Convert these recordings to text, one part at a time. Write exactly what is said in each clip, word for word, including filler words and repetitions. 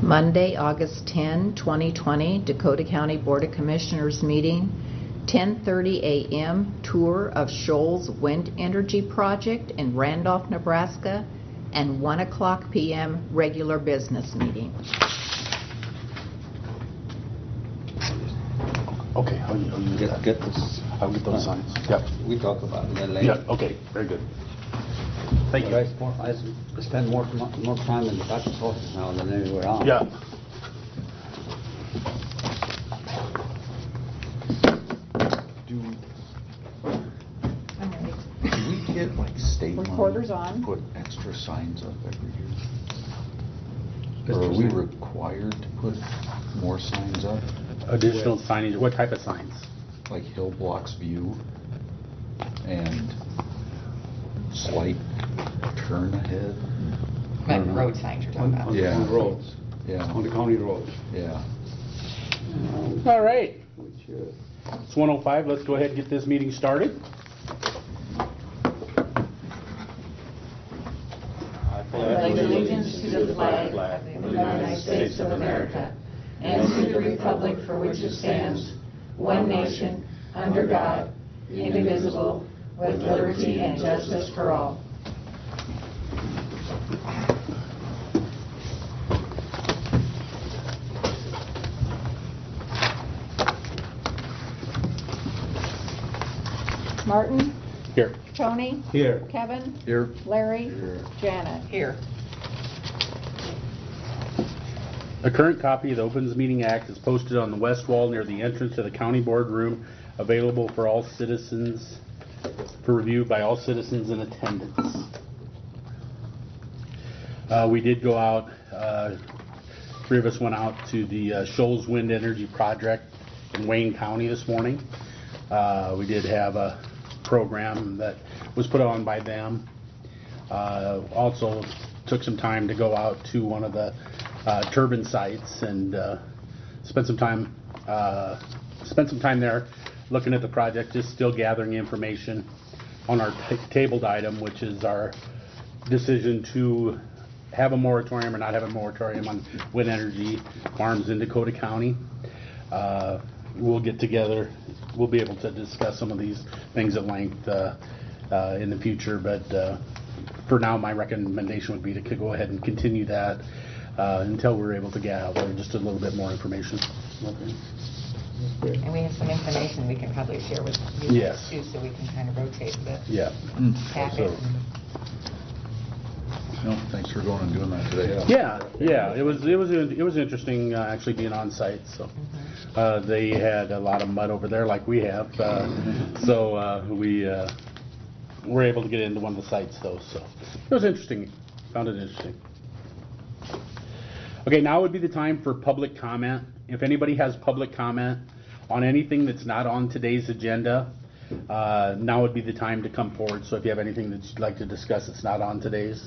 Monday, August tenth, twenty twenty, Dakota County Board of Commissioners meeting, ten thirty a m tour of Shoals Wind Energy Project in Randolph, Nebraska, and one o'clock p m regular business meeting. Okay, how you, how you Get, get this. I'll get those signs. Yep. We talk about it then later. Yeah, okay, very good. Thank you. I, I spend more more time in the doctor's office now than anywhere else. Yeah. Do, do we get like state Recorder's money on. to put extra signs up every year? Extra Or are we sign? required to put more signs up? Additional signage, what type of signs? Like Hill Blocks View and slight turn ahead? Like road signs you're talking On, about. on Yeah. the county roads. Yeah. On the county roads. Yeah. All right, Which, uh, it's one oh five, let's go ahead and get this meeting started. I pledge allegiance to the flag of the United States of America and to the republic for which it stands, one nation, under God, indivisible, with liberty and justice for all. Martin, Here. Tony, Here. Kevin, Here. Larry, Here. Janet. Here. A current copy of the Opens Meeting Act is posted on the west wall near the entrance to the county boardroom, available for all citizens, for review by all citizens in attendance. Uh, we did go out, uh, three of us went out to the uh, Shoals Wind Energy Project in Wayne County this morning. Uh, we did have a program that was put on by them. Uh, also took some time to go out to one of the uh, turbine sites and uh, spent some time uh, spent some time there looking at the project, just still gathering information on our t- tabled item, which is our decision to have a moratorium or not have a moratorium on wind energy farms in Dakota County. Uh, we'll get together, we'll be able to discuss some of these things at length uh, uh, in the future, but uh, for now my recommendation would be to go ahead and continue that uh, until we're able to gather just a little bit more information. And we have some information we can probably share with you Yes. too, so we can kind of rotate the Yeah. packet. So- No, thanks for going and doing that today. Yeah, yeah, it was it was it was interesting uh, actually being on site. So uh, they had a lot of mud over there, like we have. Uh, so uh, we uh, were able to get into one of the sites, though. So it was interesting. Found it interesting. Okay, now would be the time for public comment. If anybody has public comment on anything that's not on today's agenda, uh, now would be the time to come forward. So if you have anything that you'd like to discuss that's not on today's.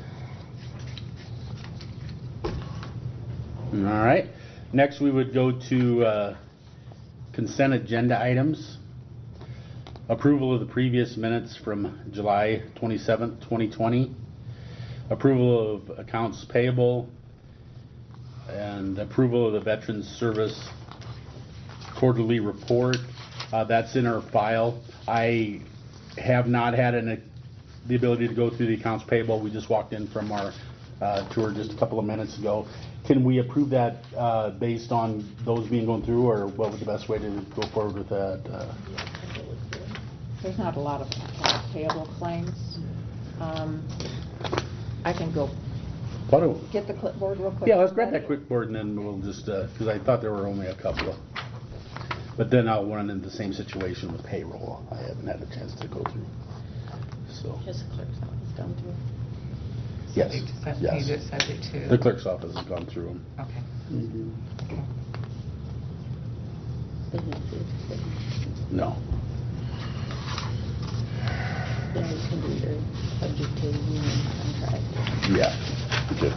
All right. Next, we would go to uh, consent agenda items. Approval of the previous minutes from July twenty-seventh, twenty twenty. Approval of accounts payable. And approval of the Veterans Service quarterly report. Uh, that's in our file. I have not had an, the ability to go through the accounts payable. We just walked in from our uh, tour just a couple of minutes ago. Can we approve that uh, based on those being going through, or what was the best way to go forward with that? Uh, There's not a lot of payable claims. Um, I can go why don't- get the clipboard real quick. yeah, let's grab that quick board and then we'll just, because I thought there were only a couple of. But then I'll run into the same situation with payroll. I haven't had a chance to go through. So, Just the clerk's office done too. yes, Subject to- yes. you do it subject to- The clerk's office has gone through them. Okay. No. Subject to union contract. Yeah. Good.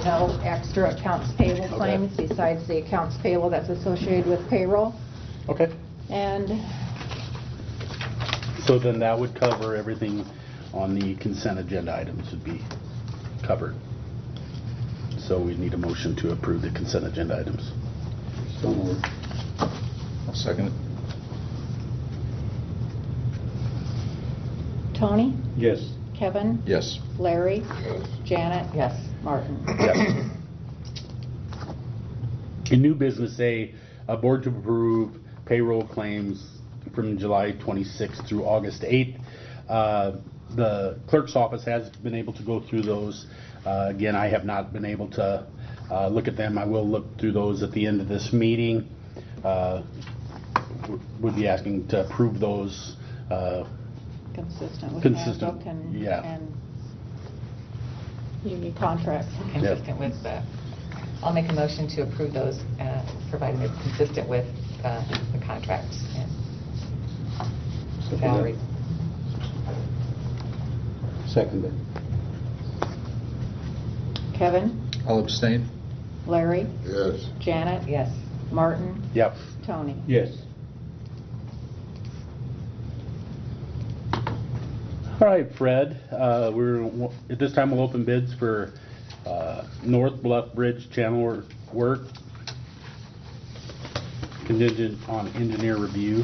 no extra accounts payable Okay. claims besides the accounts payable that's associated with payroll. Okay. And So then that would cover everything on the consent agenda items would be covered. So we need a motion to approve the consent agenda items. So moved. I'll second it. Tony, Yes. Kevin, Yes. Larry, Yes. Janet, Yes. Martin. Yes. In new business A, a board to approve payroll claims from July twenty-sixth through August eighth. Uh, the clerk's office has been able to go through those. Uh, again, I have not been able to uh, look at them. I will look through those at the end of this meeting. Uh, w- would be asking to approve those. Uh, Consistent with Consistent, handbook and, yeah. and union contracts. Consistent with the, I'll make a motion to approve those, uh, provided it's consistent with uh, the contracts and salary. Seconded. Kevin, I'll abstain. Larry, Yes. Janet, Yes. Martin, yep. Tony. Yes. All right, Fred, uh, we're, at this time we'll open bids for uh, North Bluff Bridge channel wor- work, contingent on engineer review.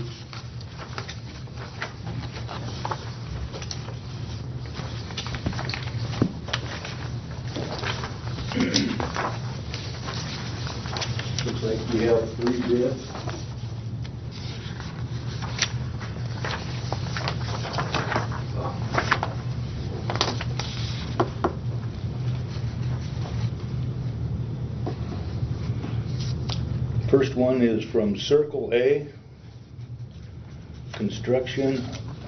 Looks like we have three bids. First one is from Circle A Construction.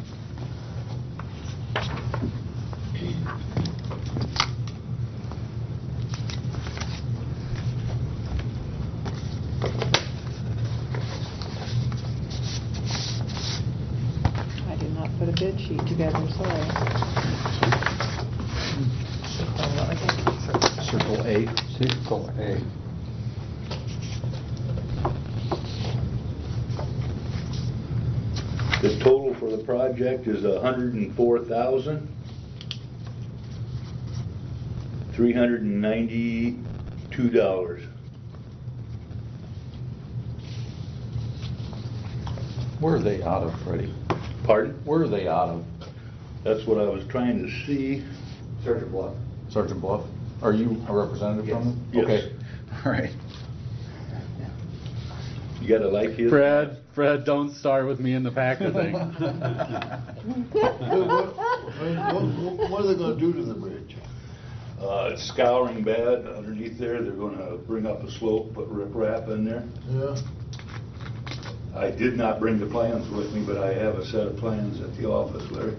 I did not put a bid sheet together, sorry. So what was it? Circle A. Circle A. The total for the project is a hundred and four thousand, three hundred and ninety-two dollars. Where are they out of, Freddie? Pardon? Where are they out of? That's what I was trying to see. Sergeant Bluff. Sergeant Bluff? Are you a representative from them? Yes. Okay. All right. You gotta like his. Fred, Fred, don't start with me in the Packer thing. What, what, what are they gonna do to the bridge? Uh, it's scouring bad underneath there. They're gonna bring up a slope, put riprap in there. Yeah? I did not bring the plans with me, but I have a set of plans at the office, Larry.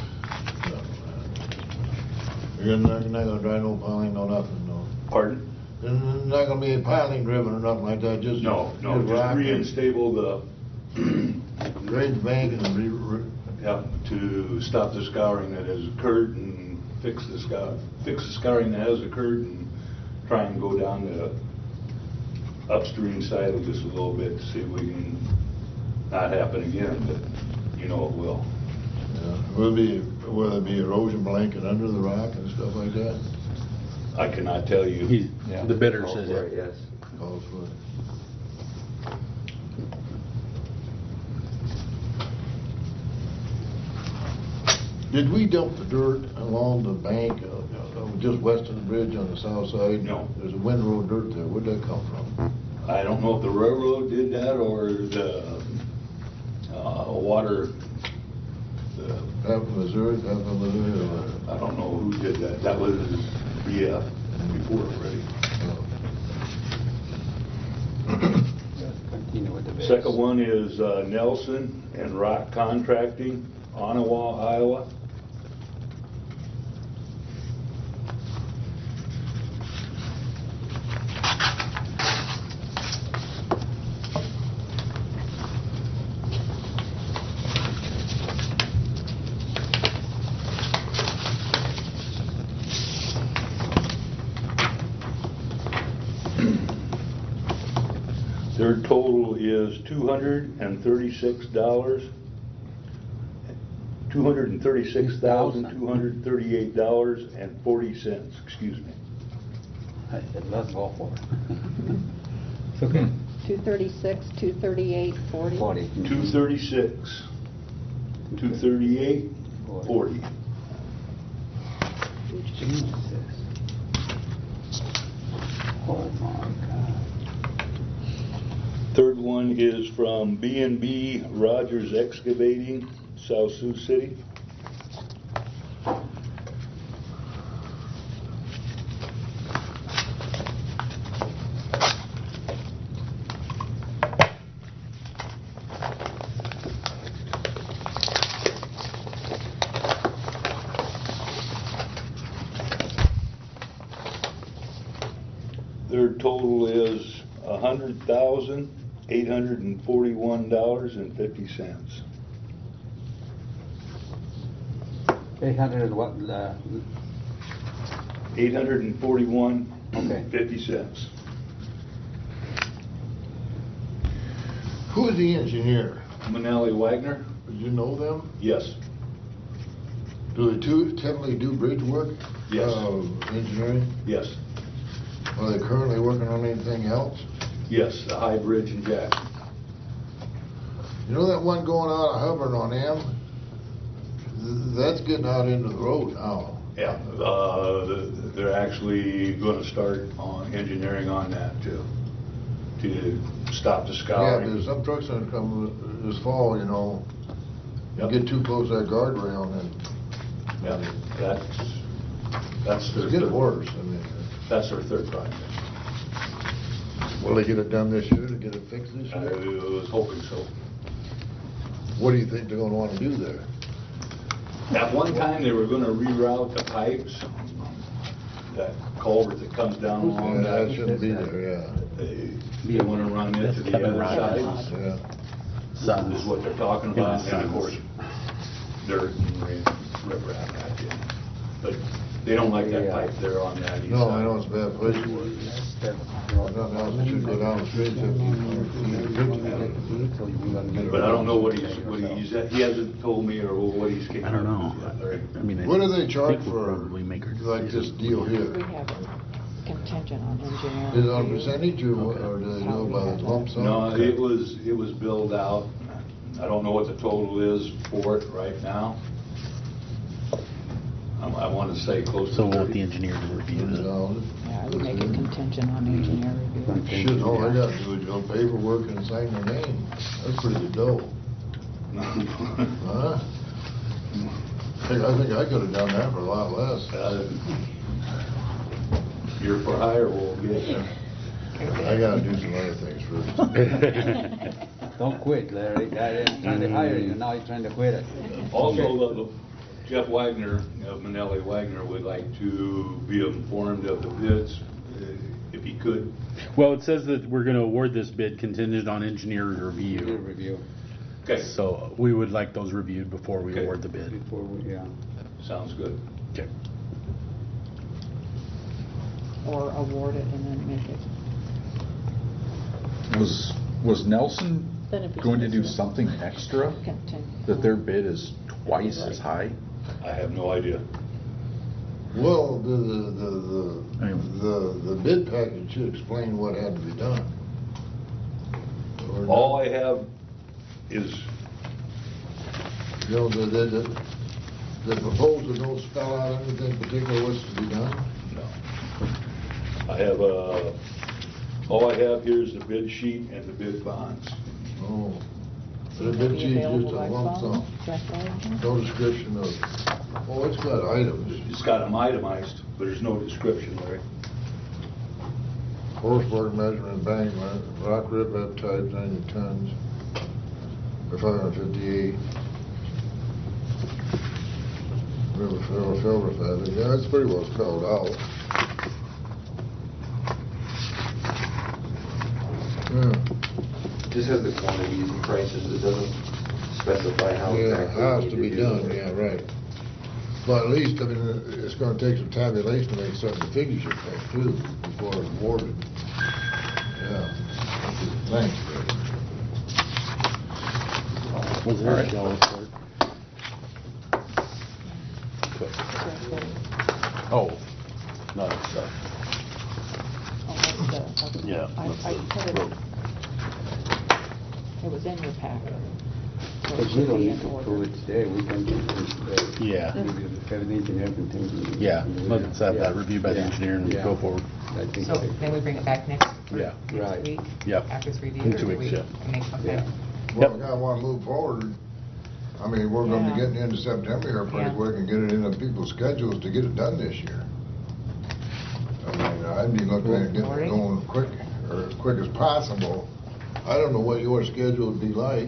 You're not, you're not gonna drive no piling, no nothing, no. Pardon? There's not gonna be a piling driven or nothing like that, just. No, no, just rock and reinstable the, Drain the bank and re, re, yeah, to stop the scouring that has occurred and fix the scour, fix the scouring that has occurred and try and go down the upstream side of this a little bit to see if we can not happen again, but you know it will. yeah. Will be, will there be erosion blanket under the rock and stuff like that? I cannot tell you. He's, Yeah. the bidder says it. Yes. Calls for it. Did we dump the dirt along the bank, uh, uh, just west of the bridge on the south side? No. There's a windrow dirt there, where'd that come from? I don't know if the railroad did that or the, uh, water, the, Half of Missouri, half of Missouri, or? I don't know who did that. That was B F before already. Continue with the bids. Second one is uh, Nelson and Rock Contracting, Ottawa, Iowa. Their total is two hundred and thirty-six dollars, two hundred and thirty-six thousand, two hundred and thirty-eight dollars and forty cents, excuse me. That's awful. It's okay. two thirty-six, two thirty-eight, forty? Forty. two thirty-six, two thirty-eight, forty. Jesus. Oh my God. Third one is from B and B Rogers Excavating, South Sioux City. Their total is a hundred thousand eight hundred and forty-one dollars and fifty cents. Eight hundred and what, uh, Eight hundred and forty-one Okay. fifty cents. Who is the engineer? Manelli Wagner? Do you know them? Yes. Do they do, typically do bridge work? Yes. Uh, engineering? Yes. Are they currently working on anything else? Yes, the High Bridge and Jack. You know that one going out of Hubbard on M? Th- That's getting out into the road now. Yeah, uh, they're actually gonna start on engineering on that too, to stop the Yeah, scouring. because some trucks are come this fall, you know, you Yep. get too close to that guardrail and Yeah, that's, that's their it's getting third, worse. I mean, that's their third project. will they get it done this year to get it fixed this I year? was hoping so. What do you think they're gonna wanna do there? At one time, they were gonna reroute the pipes, that culvert that comes down along Yeah, that that. shouldn't be there, yeah, They, they wanna run it to That's the Kevin other Rogers. side, yeah. Sons. is what they're talking about, Yeah, and of course, dirt and rain, riprap back in. But they don't like that pipe there on that east side. No, I know it's a bad place to work. Nothing else, it should go down the street fifteen hundred feet. But I don't know what he's, what he's, he hasn't told me or what he's capable I of. don't know. yet, Larry. I mean, I What do they charge think we'll for, probably make our like this decision. deal We here? have a contingent on engineering. Is it on percentage or, what- or do they do it by lump sum? No, it was, it was billed out. I don't know what the total is for it right now. I'm- I want to say close to So we'll let the thirty. engineer to review it. No, Yeah, I would make it contingent on engineer review. shit, all they gotta do is go paperwork and sign their name. That's pretty good dough. Huh? Hey, I think I could've done that for a lot less. Uh, You're for hire, we'll get there. I gotta do some other things first. Don't quit, Larry. I am trying to hire you, now you're trying to quit it. Also, uh, Jeff Wagner of Manelli Wagner would like to be informed of the bids, uh, if he could. Well, it says that we're going to award this bid contingent on engineer Your review. review Okay, So we would like those reviewed before we Okay. award the bid. before we, yeah. sounds good. Okay. Or award it and then make it. Was, was Nelson That'd be going to do nice. something extra Contingent. that their bid is twice as high? I have no idea. Well, the, the, the, Anyway. the, the bid package should explain what had to be done. Or All I have is, You know, the, the, the- the proposal don't spell out anything particular what's to be done? no. I have, uh, all I have here is the bid sheet and the bid bonds. Oh. The Will bid be sheet's available just a by lump phone? sum. Is that right? No description of, oh, it's got items. It's got them itemized, but there's no description, Larry. Horseburg measuring embankment, rock riprap type, ninety tons, or five hundred fifty-eight. River fill, filter fabric, yeah, it's pretty well spelled out. Yeah, Just has the quantities and prices, it doesn't specify how yeah, exactly. has you to need be do done, it. yeah, right. But at least, I mean, it's gonna take some tabulation to make certain the figures are correct too, before it's awarded. Yeah. Thanks. Was there a yellow cord? Oh, no, it's, uh, Oh, that's the- yeah. I, that's I the put it, road. it was in your packet. So it But we should don't be need in to order. prove it today, we can do it. uh, Yeah. maybe Have the engineer continue. Yeah, let's have that reviewed by the Yeah. engineer and Yeah. go forward. I think So so. then we bring it back next, or Yeah. next Right. week? Yep. After it's reviewed? In or two do weeks, we yeah. make- Okay. Yeah. Well, Yep. we gotta wanna move forward. I mean, we're gonna be Yeah. getting into September here pretty Yeah. quick and get it into people's schedules to get it done this year. I mean, I'd be looking at getting it going quick, or as quick as possible. I don't know what your schedule would be like.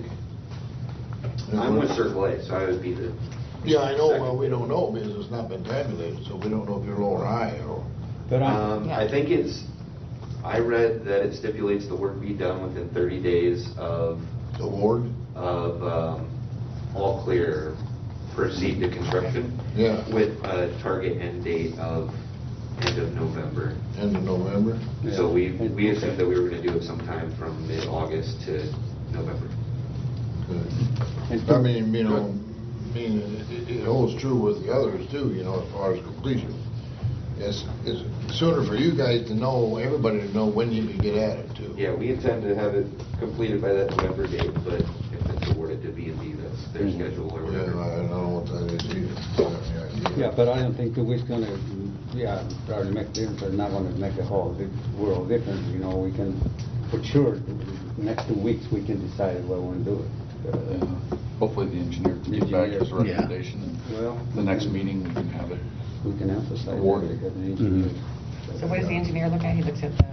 I'm with Circle A, so I would be the. Yeah, I know, second. well, we don't know because it's not been tabulated, so we don't know if you're low or high, or. But I'm, Um, I Yeah. think it's, I read that it stipulates the work be done within thirty days of, Award? of, um, all clear, proceed to construction. Yeah. With a target end date of end of November. End of November? So we, Yeah. we assumed that we were gonna do it sometime from mid-August to November. Good. And I mean, you know, I mean, it, it holds true with the others too, you know, as far as completion. It's, it's sooner for you guys to know, everybody to know when you can get at it too. Yeah, we intend to have it completed by that November date, but if it's awarded to B and B, that's their Mhm. schedule or Yeah, whatever. I don't know what that is either. I don't have any idea. Yeah, but I don't think two weeks gonna, yeah, probably make difference, or not gonna make a whole big world difference, you know, we can, for sure, next two weeks, we can decide what we wanna do it. Uh, Hopefully the engineer can get back his Engineer. Yeah. recommendation. and Well, The next meeting, we can have it. we can emphasize it Awarded. because the engineer. So what does the engineer look at? He looks at the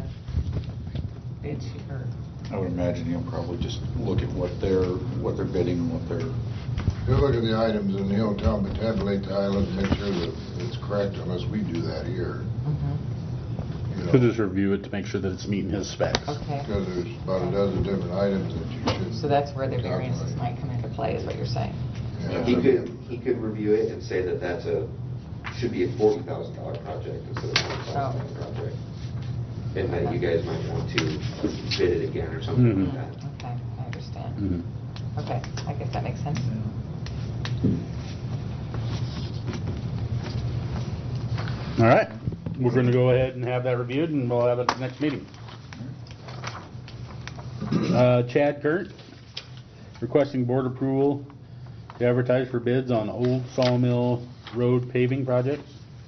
bid sheet, or, I would imagine he'll probably just look at what they're, what they're bidding and what they're, He'll look at the items and he'll tell them to tabulate the items, make sure that it's correct unless we do that here. You know, Could just review it to make sure that it's meeting his specs. okay. Because there's about a dozen different items that you should. So that's where the variances calculate. might come into play, is what you're saying? Yeah. He could, he could review it and say that that's a, should be a forty thousand dollar project instead of a twenty thousand dollar Oh. project. And that you guys might want to bid it again or something Mhm. like that. Okay, I understand. Mhm. Okay, I guess that makes sense. All right, we're going to go ahead and have that reviewed, and we'll have it at the next meeting. Uh, Chad Kurt, requesting board approval to advertise for bids on Old Sawmill Road paving projects.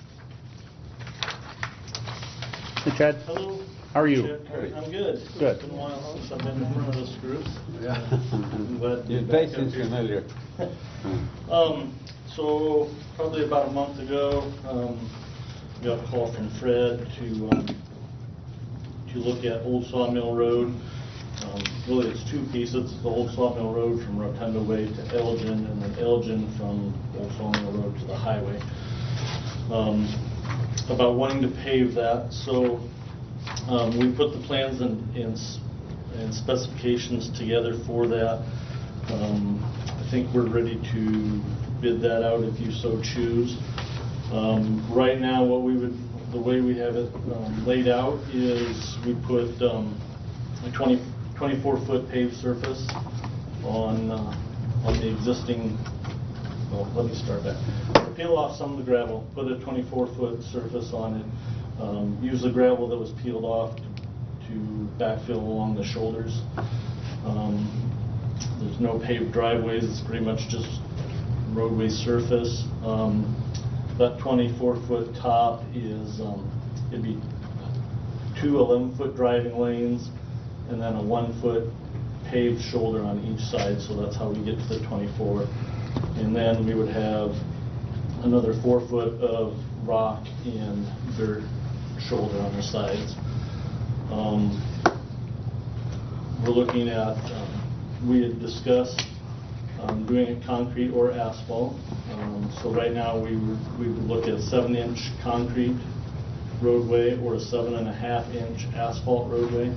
Hey Chad. Hello. How are you? Chad, I'm good. Good. It's been a while since I've been in front of this group. Yeah. I'm glad to be Your back face up is here. familiar. Um, so probably about a month ago, um, got a call from Fred to, um, to look at Old Sawmill Road. Um, really, it's two pieces. It's the Old Sawmill Road from Rotunda Way to Elgin, and then Elgin from Old Sawmill Road to the highway. Um, about wanting to pave that, so um, we put the plans and, and, s- and specifications together for that. Um, I think we're ready to bid that out if you so choose. Um, right now, what we would, the way we have it um, laid out is we put um, a twenty, twenty-four foot paved surface on uh, on the existing. Well, let me start back. Peel off some of the gravel, put a twenty-four foot surface on it. Um, use the gravel that was peeled off to, to backfill along the shoulders. Um, there's no paved driveways, it's pretty much just roadway surface. Um, that twenty-four foot top is, um, it'd be two eleven foot driving lanes and then a one foot paved shoulder on each side, so that's how we get to the twenty-four. And then we would have another four foot of rock and dirt shoulder on the sides. Um, we're looking at, um, we had discussed um, doing it concrete or asphalt. Um, so right now we would, we would look at a seven inch concrete roadway or a seven and a half inch asphalt roadway.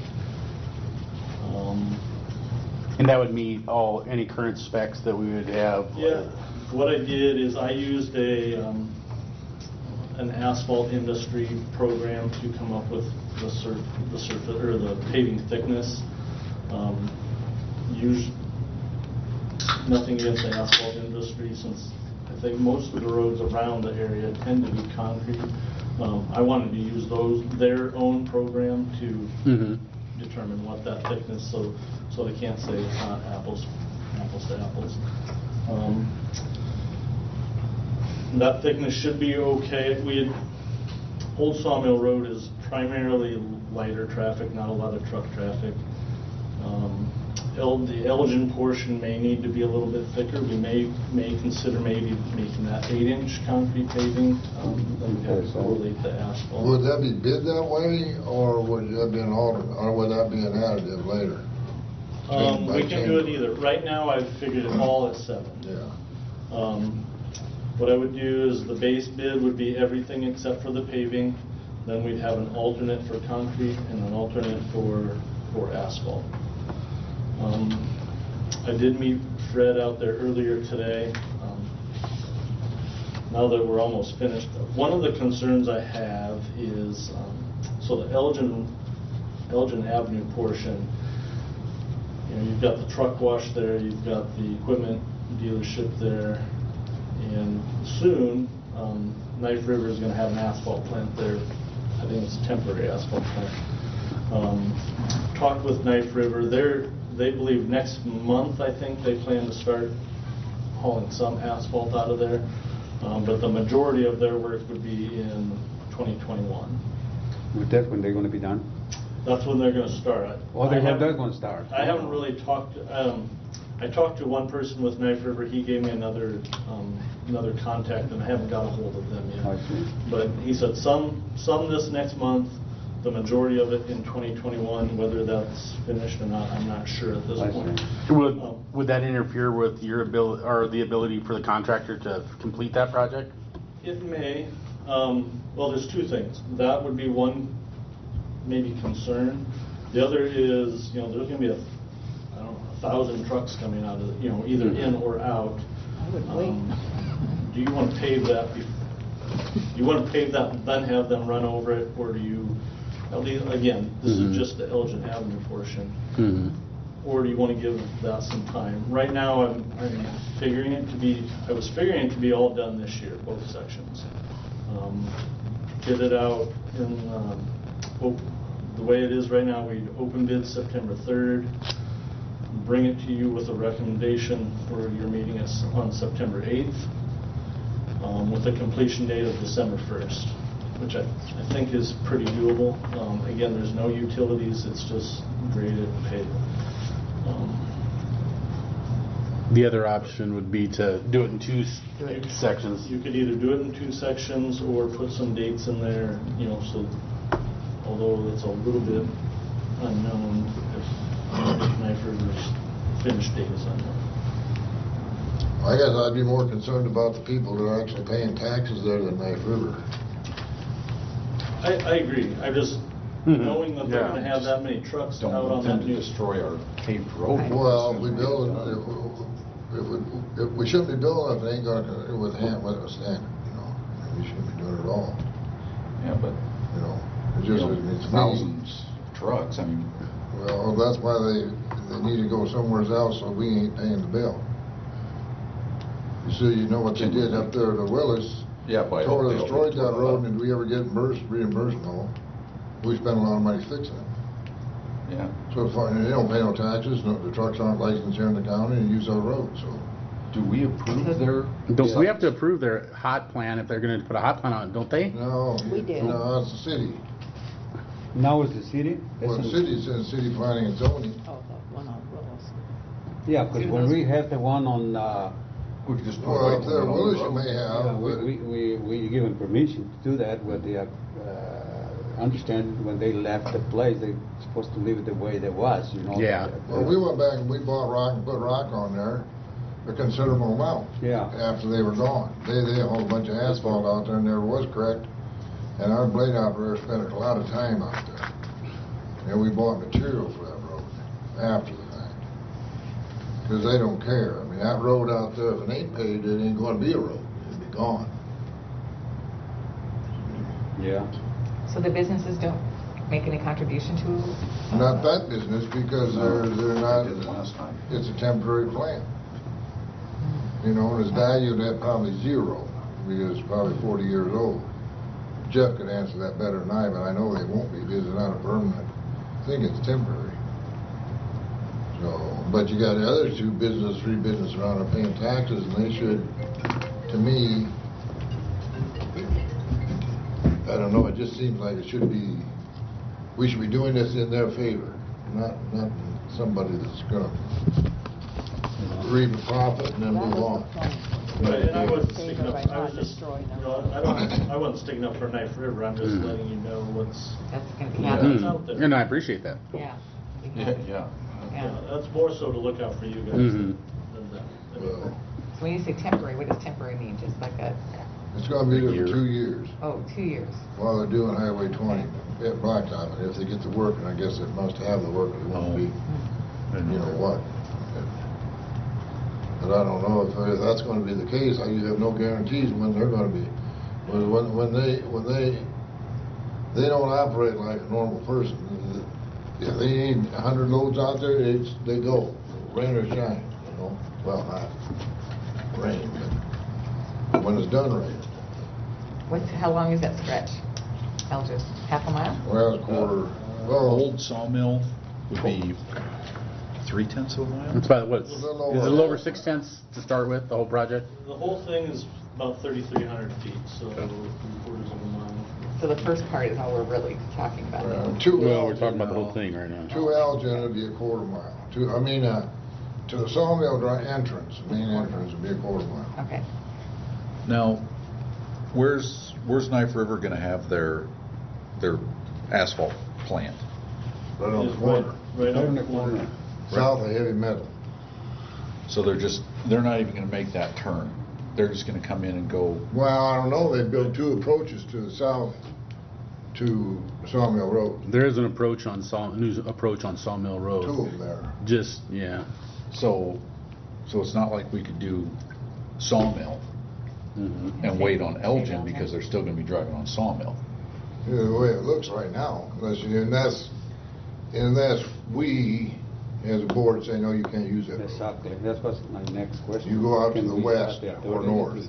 Um, And that would meet all, any current specs that we would have? Yeah, what I did is I used a, um, an asphalt industry program to come up with the surf, the surface, or the paving thickness. Um, us- Nothing against the asphalt industry, since I think most of the roads around the area tend to be concrete. Um, I wanted to use those, their own program to Mm-hmm. determine what that thickness, so, so they can't say it's not apples, apples to apples. Um, That thickness should be okay. We had, Old Sawmill Road is primarily lighter traffic, not a lot of truck traffic. Um, El- The Elgin portion may need to be a little bit thicker. We may, may consider maybe making that eight-inch concrete paving. Um, Then we have to correlate the asphalt. Would that be bid that way, or would that be an alternate, or would that be an additive later? Um, By we can do it chamber. either. Right now, I've figured it all at seven. Yeah. Um, What I would do is the base bid would be everything except for the paving. Then we'd have an alternate for concrete and an alternate for, for asphalt. Um, I did meet Fred out there earlier today. Um, Now that we're almost finished, one of the concerns I have is, um, so the Elgin, Elgin Avenue portion, you know, you've got the truck wash there, you've got the equipment dealership there, and soon, um, Knife River is going to have an asphalt plant there. I think it's a temporary asphalt plant. Um, talked with Knife River. They're, they believe next month, I think, they plan to start hauling some asphalt out of there. Um, but the majority of their work would be in twenty twenty-one. With that, when they're gonna be done? That's when they're going to start. Oh, they're I haven't- they're gonna start? I haven't really talked, um, I talked to one person with Knife River, he gave me another, um, another contact, and I haven't got a hold of them yet. I see. But he said some, some this next month, the majority of it in twenty twenty-one, whether that's finished or not, I'm not sure at this I point. see. Would, Um, would that interfere with your ability, or the ability for the contractor to complete that project? It may. Um, well, there's two things. That would be one maybe concern. The other is, you know, there's going to be a, I don't know, a thousand trucks coming out of, you know, either in or out. I would wait. Um, Do you want to pave that, bef- you want to pave that and then have them run over it, or do you, at least, again, this Mhm. is just the Elgin Avenue portion. Mm-hmm. Or do you want to give that some time? Right now, I'm, I'm figuring it to be, I was figuring it to be all done this year, both sections. Um, Get it out in, um, op- the way it is right now, we'd open bid September third, bring it to you with a recommendation for your meeting is on September eighth, um, with a completion date of December first, which I, I think is pretty doable. Um, Again, there's no utilities, it's just graded and paved. Um, The other option would be to do it in two s- sections. You could either do it in two sections or put some dates in there, you know, so, although it's a little bit unknown if Knife River's finished date is unknown. I guess I'd be more concerned about the people that are actually paying taxes there than Knife River. I, I agree, I just, Mhm. knowing that they're Yeah. gonna have that many trucks Don't out on want them that to new. destroy our paved road. Well, if we build, it, if, we- if we, if we shouldn't be building if it ain't gonna, with hand, with a standard, you know? We shouldn't be doing it at all, Yeah, but, you know? It's you just, know, it's me. thousands of trucks, I mean, Well, that's why they, they need to go somewhere else so we ain't paying the bill. You see, you know what they did up there to Willis? yeah, by. Tore, Oakdale, destroyed they tore that it road, up. and did we ever get reimbursed, reimbursed? No. We spent a lot of money fixing it. Yeah. So if, I- they don't pay no taxes, no, the trucks aren't licensed here in the county and use our road, so. Do we approve their? Don't we have to approve their hot plan if they're gonna put a hot plan on it, don't they? No. We did. No, that's the city. Now it's the city? Well, the That's- city says city planning and zoning. Oh, the one on Willows. Yeah, because when we have the one on, uh, We could just put Well, white if they're on the Willis, you road. may yeah, have, we, but we, we, we give them permission to do that, but they, uh, understand when they left the place, they supposed to leave it the way it was, you know? Yeah. well, we went back and we bought rock and put rock on there, a considerable amount. Yeah. After they were gone. They, they hauled a bunch of asphalt out there and never was correct. And our blade operator spent a lot of time out there. And we bought material for that road after the fact. Because they don't care. I mean, that road out there, if it ain't paved, it ain't gonna be a road. It'll be gone. Yeah. So the businesses don't make any contribution to? Not that business, because they're, they're not, Didn't last time. it's a temporary plant. You know, and it's valued at probably zero, because it's probably forty years old. Jeff could answer that better than I, but I know they won't be, because it's not a permanent. I think it's temporary. So, but you got the other two business, three business around are paying taxes, and they should, to me, I don't know, it just seems like it should be, we should be doing this in their favor, not, not somebody that's gonna reap a profit and then move on. Right, and I wasn't sticking up, I was just, you know, I don't, I wasn't sticking up for Knife River, I'm just Mm. letting you know what's, That's going to be Yeah. happening. It's out there. And I appreciate that. Yeah. Yeah, yeah. yeah, that's more so to look out for you guys Mhm. than that. Well, So when you say temporary, what does temporary mean? Just like a, it's gonna be there Year. for two years oh, two years? while they're doing Highway twenty at Blacktop, and if they get the work, and I guess it must have the work, it won't be, you know what. But I don't know if, if that's gonna be the case. I you have no guarantees when they're gonna be. When, when, when they, when they, they don't operate like a normal person. If they need a hundred loads out there, it's, they go, rain or shine, you know. Well, not rain, but when it's done raining. What's, how long is that stretch? Elgin, half a mile? Well, it's quarter, well, Old sawmill would be three tenths of a mile? It's about, what, is It's it a a little little over. over six tenths to start with, the whole project? The whole thing is about thirty-three hundred feet, so three quarters of a mile. So the first part is all we're really talking about. uh, two Well, we're Elgin, talking about the whole thing right now. two Elgin would be a quarter mile. Two, I mean, uh, to the sawmill dry entrance, main entrance would be a quarter mile. Okay. Now, where's, where's Knife River gonna have their, their asphalt plant? Right on the It's corner, Right Right on the corner. corner. south of heavy metal. So they're just, they're not even gonna make that turn. They're just gonna come in and go, Well, I don't know, they built two approaches to the south to Sawmill Road. There is an approach on Saw, new approach on Sawmill Road. Two of them there. Just, yeah. so, so it's not like we could do Sawmill Mhm. and wait on Elgin because they're still gonna be driving on Sawmill. Yeah, the way it looks right now, unless you, unless, unless we, as a board, say, no, you can't use that road. Exactly, that was my next question. You go out to Can the we west have the or authority north.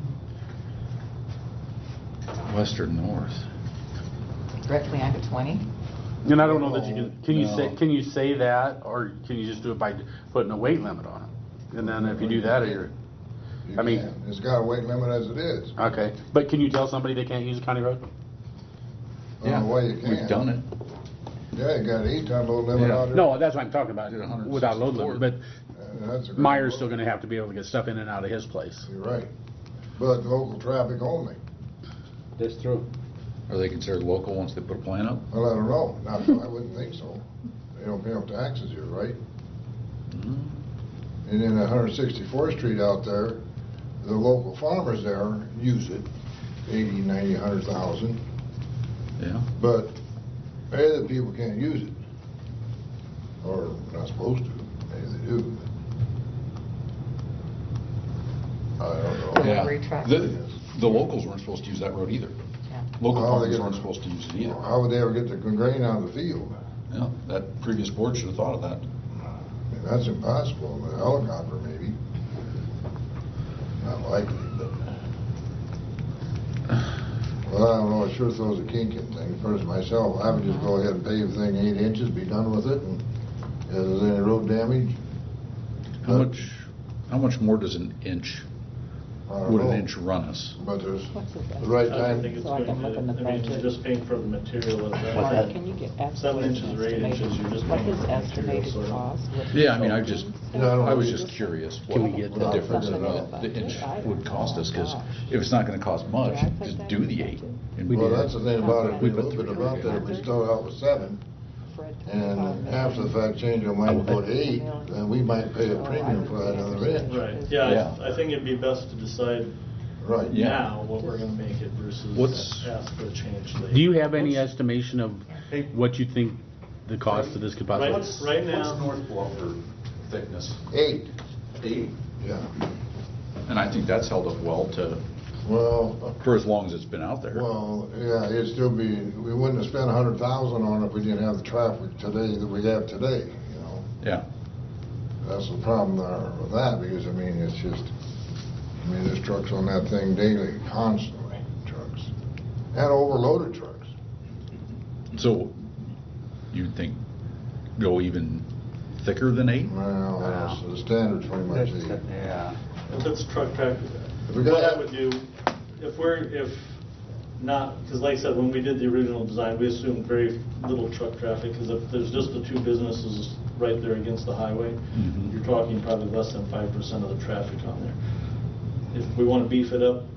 to- Western north. Directly onto twenty? And I don't know that you can, can you No. say, can you say that, or can you just do it by putting a weight limit on it? And then if you do that, you're, You I mean- can. It's got a weight limit as it is. okay. But can you tell somebody they can't use a county road? Yeah. The way you can. We've done it. Yeah, you got an eight ton load limit Yeah. out there. No, that's what I'm talking about, Did one hundred without load limit, but Uh, that's a great Meyer's road. still gonna have to be able to get stuff in and out of his place. You're right. But local traffic only. That's true. Are they considered local once they put a plant up? Well, I don't know. Not, I wouldn't think so. They don't pay no taxes here, right? And then one hundred sixty-fourth Street out there, the local farmers there use it, eighty, ninety, one hundred thousand, Yeah. but other people can't use it. Or not supposed to, maybe they do. I don't know. The Yeah. library truck. The, the locals weren't supposed to use that road either. Yeah. Local How they farmers get- aren't supposed to use it either. How would they ever get the grain out of the field? Yeah, that previous board should have thought of that. I mean, that's impossible, with a helicopter maybe. Not likely, but. Well, I don't know, it sure throws a kink in things. First, myself, I would just go ahead and pave the thing eight inches, be done with it, and if there's any road damage. How but- much, how much more does an inch, I don't would an know. inch run us? But there's What's his the right I think time. it's So I going can look in the to, I mean, budget. you're just paying for the material of that. Mark, can you get Seven estimated inches or eight inches, you're just what paying his for the material, estimated so. cost? would Yeah, I mean, be? I just, Yeah, I don't I was know. just curious what Can we get the that? difference in Figure it the, out. the inch I don't would cost know. us, because Gosh. if it's not gonna cost much, Did I put just that do in the the eight. budget? and We Well, did. that's the thing about it, we We put looked three about that, if we start out with seven, Fred told me and about after the that. fact change our mind to put eight, then we might pay a So I premium would for that be other interested. inch. Right, yeah, Yeah. I, I think it'd be best to decide Right. Yeah. now what we're gonna make it versus What's- ask for a change later. Do you have any estimation of what you think the cost of this could possibly? Right, right now, North Blufford thickness? Eight, Eight. yeah. And I think that's held up well to, Well, for as long as it's been out there. well, yeah, it'd still be, we wouldn't have spent a hundred thousand on it if we didn't have the traffic today that we have today, you know? Yeah. That's the problem there with that, because, I mean, it's just, I mean, there's trucks on that thing daily, constantly, trucks. And overloaded trucks. So, you'd think go even thicker than eight? Well, that's, the standard's pretty much That's- eight. Yeah. If it's truck traffic, If we got- what I would do, if we're, if not, because like I said, when we did the original design, we assumed very little truck traffic, because if there's just the two businesses right there against the highway, Mhm. you're talking probably less than five percent of the traffic on there. If we want to beef it up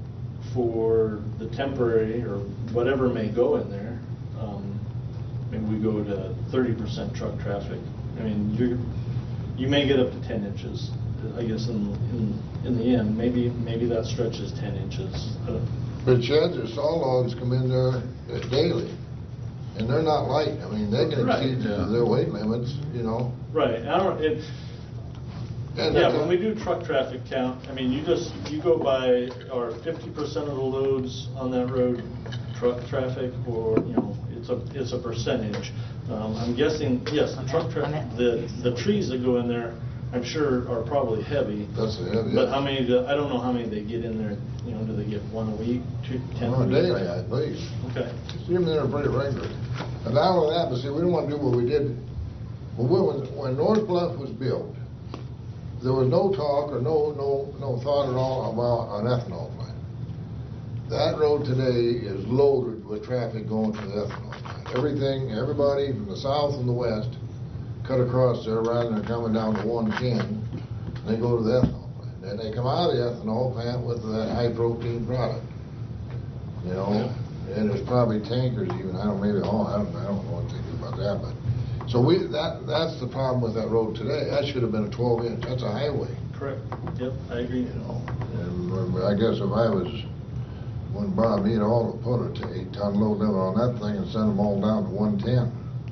for the temporary, or whatever may go in there, um, maybe we go to thirty percent truck traffic. I mean, you you may get up to ten inches, I guess, in, in, in the end. Maybe, maybe that stretches ten inches. I don't- But sheds or saw logs come in there daily, and they're not light. I mean, they can Right. exceed Yeah. their weight limits, you know? Right, I don't, it, And yeah, they- when we do truck traffic count, I mean, you just, you go by, are fifty percent of the loads on that road truck traffic, or, you know, it's a, it's a percentage. Um, I'm guessing, yes, the On truck that- on traffic, that. the, the trees that go in there, I'm sure are probably heavy. That's the heavy. But how many, do- I don't know how many they get in there, you know, do they get one a week, two, ten a On a week? daily, I believe. Okay. See them there pretty regular. And not only that, but see, we don't want to do what we did, well, when, when North Bluff was built, there was no talk or no, no, no thought at all about an ethanol plant. That road today is loaded with traffic going to the ethanol plant. Everything, everybody from the south and the west cut across there rather than coming down to one ten, they go to the ethanol plant. Then they come out of the ethanol plant with that high protein product, you know? And there's probably tankers even, I don't, maybe, oh, I don't, I don't know what they do about that, but. So we, that, that's the problem with that road today. That should have been a twelve inch, that's a highway, Correct, yep, I agree. you know? And I guess if I was, when Bob, he'd all have put a eight ton load limit on that thing and send them all down to one ten.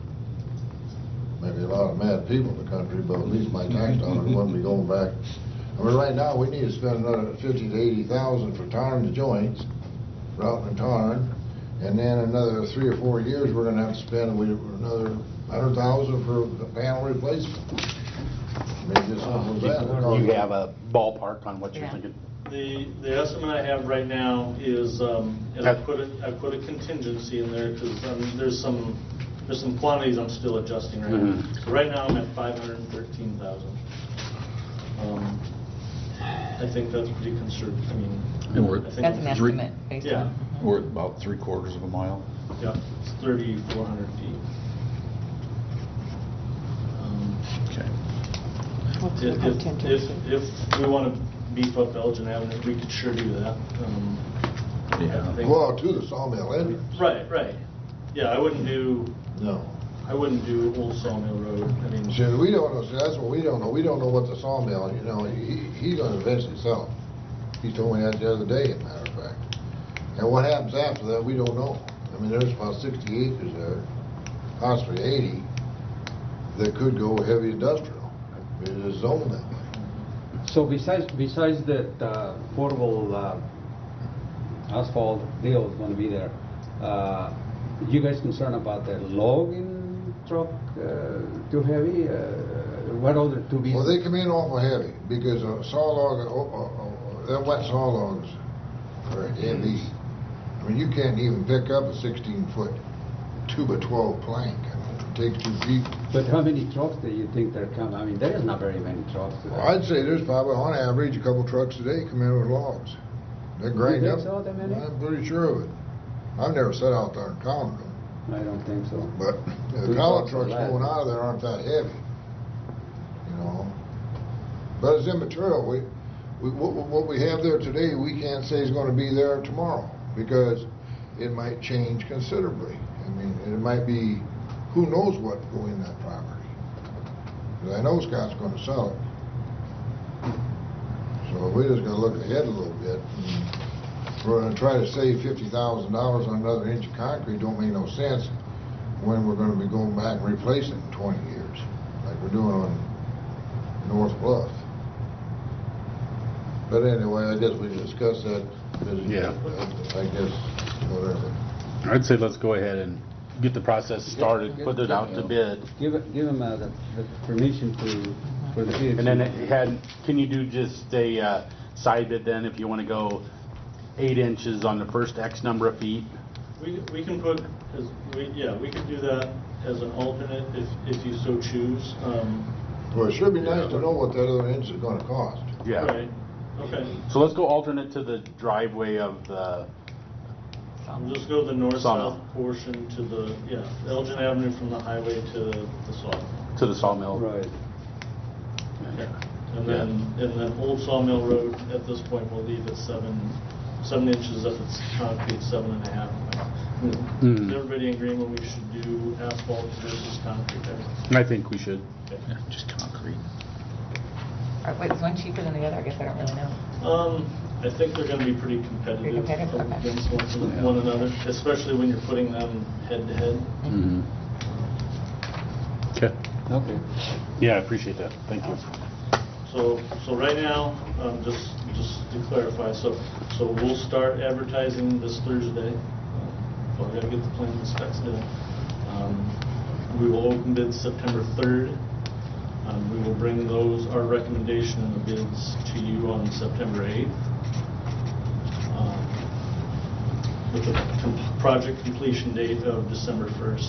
Maybe a lot of mad people in the country, but at least my tax dollars wouldn't be going back. I mean, right now, we need to spend another fifty to eighty thousand for tarring the joints, routing and tarring, and then another three or four years, we're gonna have to spend we- another hundred thousand for the panel replacement. Maybe just something like that. You have a ballpark on what you're Yeah. thinking? The, the estimate I have right now is, um, and I Okay. put it, I put a contingency in there, because, um, there's some, there's some quantities I'm still adjusting right now. Mhm. So right now, I'm at five hundred and thirteen thousand. Um, I think that's pretty conservative, I mean. And we're- I think That's an it's- Three- estimate based Yeah. on. We're at about three quarters of a mile. Yeah, it's thirty-four hundred feet. Um, Okay. What's the If, if, contingency? if if we want to beef up Elgin Avenue, we could sure do that. Um, Yeah. I think- Well, to the sawmill entrance. Right, right. Yeah, I wouldn't do, No. I wouldn't do Old Sawmill Road. I mean, See, we don't know, see, that's what we don't know. We don't know what the sawmill, you know, he, he's gonna eventually sell it. He told me that the other day, as a matter of fact. And what happens after that, we don't know. I mean, there's about sixty acres there, possibly eighty, that could go heavy industrial. It is zoned that way. So besides, besides that uh, portable uh, asphalt deal is gonna be there, uh, you guys concerned about the logging truck uh, too heavy? Uh, What other two be? Well, they come in awful heavy, because a saw log, oh, oh, oh, them wet saw logs are heavy. I mean, you can't even pick up a sixteen foot two by twelve plank. I mean, it takes two people. But how many trucks do you think they're coming? I mean, there is not very many trucks. Well, I'd say there's probably, on average, a couple trucks a day come in with logs. They grind think up. so, that many? I'm pretty sure of it. I've never sat out there and counted them, I don't think so. but the Two pallet trucks trucks are going light. out of there aren't that heavy, you know? But it's immaterial. We, we, what, what we have there today, we can't say is gonna be there tomorrow, because it might change considerably. I mean, it might be, who knows what go in that property? 'Cause I know Scott's gonna sell it. So we just gotta look ahead a little bit. We're gonna try to save fifty thousand dollars on another inch of concrete, don't make no sense when we're gonna be going back and replacing it in twenty years, like we're doing on North Bluff. But anyway, I guess we can discuss that Yeah. I guess, whatever. I'd say let's go ahead and get the process started, put it out to bid. Give, it- give them uh, the, the permission to, for the bids. And then it had, can you do just a uh, side bid then if you want to go eight inches on the first X number of feet? We, we can put, as, we, yeah, we could do that as an alternate if, if you so choose. Um, Well, it should be nice to know what that other inch is gonna cost. Yeah. Right, okay. So let's go alternate to the driveway of the, We'll just go the north-south Sawmill. portion to the, yeah, Elgin Avenue from the highway to the sawmill. to the sawmill. Right. And then, and then Old Sawmill Road, at this point, we'll leave at seven, seven inches if it's concrete, seven and a half. Mhm. Is everybody in agreement we should do asphalt versus concrete? I think we should. Okay. Yeah, just concrete. All right, wait, is one cheaper than the other? I guess I don't really know. Um, I think they're gonna be pretty competitive Pretty competitive, okay. against one one another, especially when you're putting them head to head. Mm-hmm. Okay. Okay. Yeah, I appreciate that. Thank you. So, so right now, um, just, just to clarify, so, so we'll start advertising this Thursday. Um, So I gotta get the plans and specs done. Um, We will open bids September third. Um, we will bring those, our recommendation and the bids to you on September eighth. Um, With the com- project completion date of December first.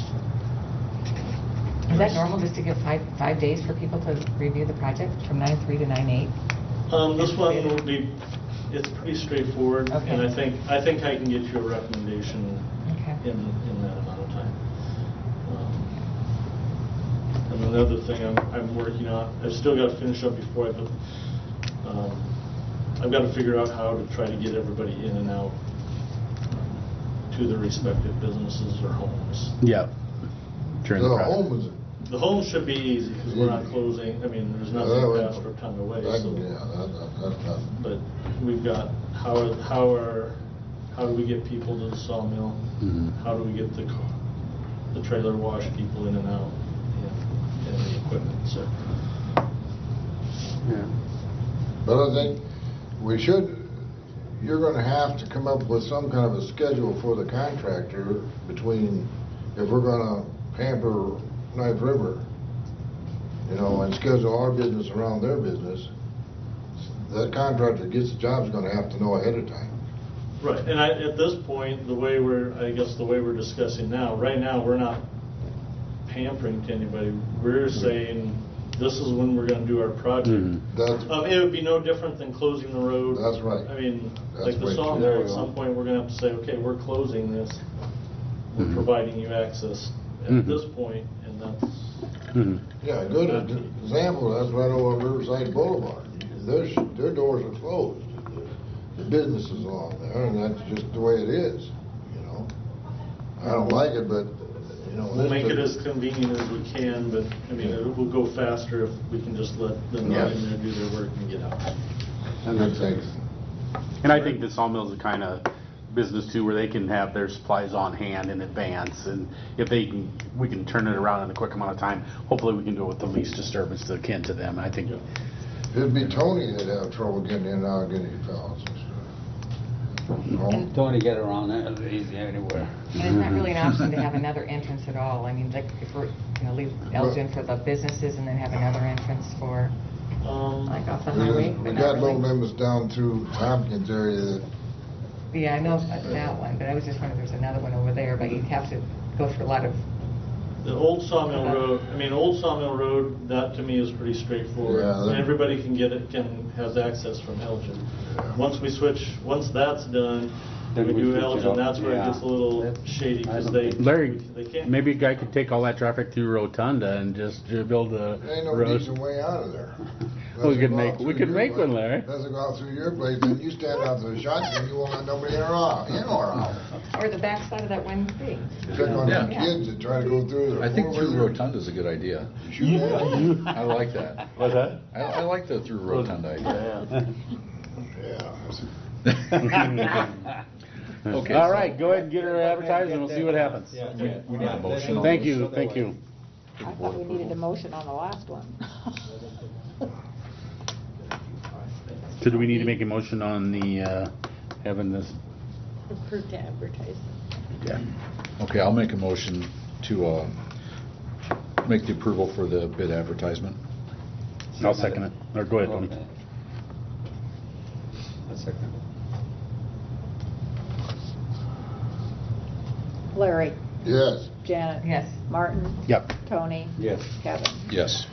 Is that normal just to give five, five days for people to review the project from nine three to nine eight? Um, this one will be, it's pretty straightforward, Okay. and I think, I think I can get you a recommendation Okay. in, in that amount of time. Um, And another thing I'm, I'm working on, I've still got to finish up before I put, um, I've got to figure out how to try to get everybody in and out um, to their respective businesses or homes. Yeah. During the The project. home is, The home should be easy, because we're not closing, I mean, there's nothing Yeah, past Rotunda Way, that, so. yeah, that, that, that's not, But we've got, how, how are, how do we get people to the sawmill? Mhm. How do we get the, ca- the trailer wash people in and out, and, and the equipment, so. Yeah. but I think we should, you're gonna have to come up with some kind of a schedule for the contractor between, if we're gonna pamper Knife River, you know, and schedule our business around their business, that contractor gets the job's gonna have to know ahead of time. Right, and I, at this point, the way we're, I guess the way we're discussing now, right now, we're not pampering to anybody. We're saying, this is when we're gonna do our project. Mhm. That's, Um, it would be no different than closing the road. That's right. I mean, That's like the way too- there sawmill, you at go. some point, we're gonna have to say, okay, we're closing this. We're Mhm. providing you access at Mhm. this point, and that's, Mhm. yeah, a good example, that's right over Riverside Boulevard. Their, their doors are closed, the businesses along there, and that's just the way it is, you know? I don't like it, but, you know. we'll this make it is- as convenient as we can, but, I mean, it will go faster if we can just let them Yeah. get in there, do their work, and get out. And that takes, And I think the sawmill's the kind of business too where they can have their supplies on hand in advance, and if they can, we can turn it around in a quick amount of time. Hopefully, we can do it with the least disturbance to kin to them. I think. it'd be Tony that'd have trouble getting in and out, getting his fellows and stuff. No? Tony get around that easy anywhere. And it's not really an option to have another entrance at all. I mean, like, if we're, you know, leave Elgin for the businesses and then have another entrance for, Um, like, off the We highway. we but got not low really. limits down through Tompkins area that, Yeah, I know about that one, but I was just wondering if there's another one over there, but you'd have to go through a lot of, The old Sawmill Road, I mean, Old Sawmill Road, that to me is pretty straightforward. Yeah, that- And everybody can get it, can, has access from Elgin. Once we switch, once that's done, Then we we do switch it Elgin, up. that's where it Yeah. gets a little That- shady, I because don't they, think- Larry, they can't. maybe a guy could take all that traffic through Rotunda and just uh, build a there ain't no road. decent way out of there. Well, we Doesn't could go make- out we through could your make place. one, Larry. Doesn't go out through your place, then you stand out to the shotgun, you won't let nobody in or out, in or out. or the backside of that one thing. Pick on Yeah. the kids that try to go through there. I think through Four-wheeler. Rotunda's a good idea. Shoot at. I like that. What's that? I, I like the through Rotunda idea. Yeah. Okay. All right, go ahead and get her advertised, and we'll see what happens. We we need a motion on Thank this. you, thank you. I thought we needed a motion on the last one. So do we need to make a motion on the uh, having this, Approved to advertise. yeah. Okay, I'll make a motion to uh, make the approval for the bid advertisement. I'll second it. Or go ahead, Tony. Okay. A second. Larry? Yes. Janet? Yes. Martin? Yep. Tony? Yes. Kevin? Yes.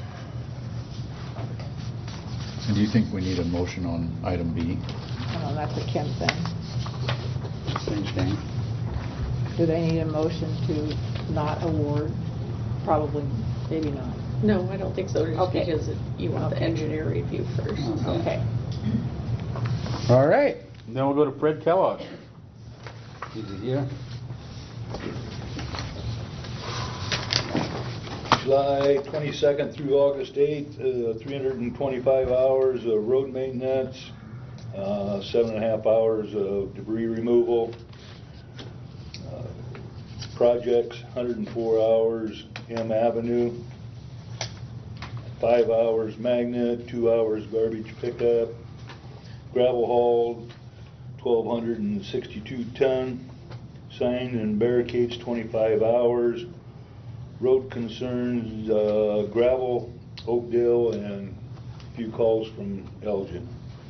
And do you think we need a motion on item B? Oh, that's a Kim thing. Same thing. Do they need a motion to not award? Probably, maybe not. No, I don't think so, just Okay. because it- you want the Okay. engineer review first. Okay. All right, then we'll go to Fred Kellogg. Is it here? July twenty-second through August eighth, uh, three hundred twenty-five hours of road maintenance, uh, seven and a half hours of debris removal. Uh, Projects, one hundred four hours M Avenue, five hours Magnet, two hours garbage pickup, gravel hauled, twelve sixty-two ton, sign and barricades, twenty-five hours. Road concerns, uh, gravel, Oakdale, and a few calls from Elgin.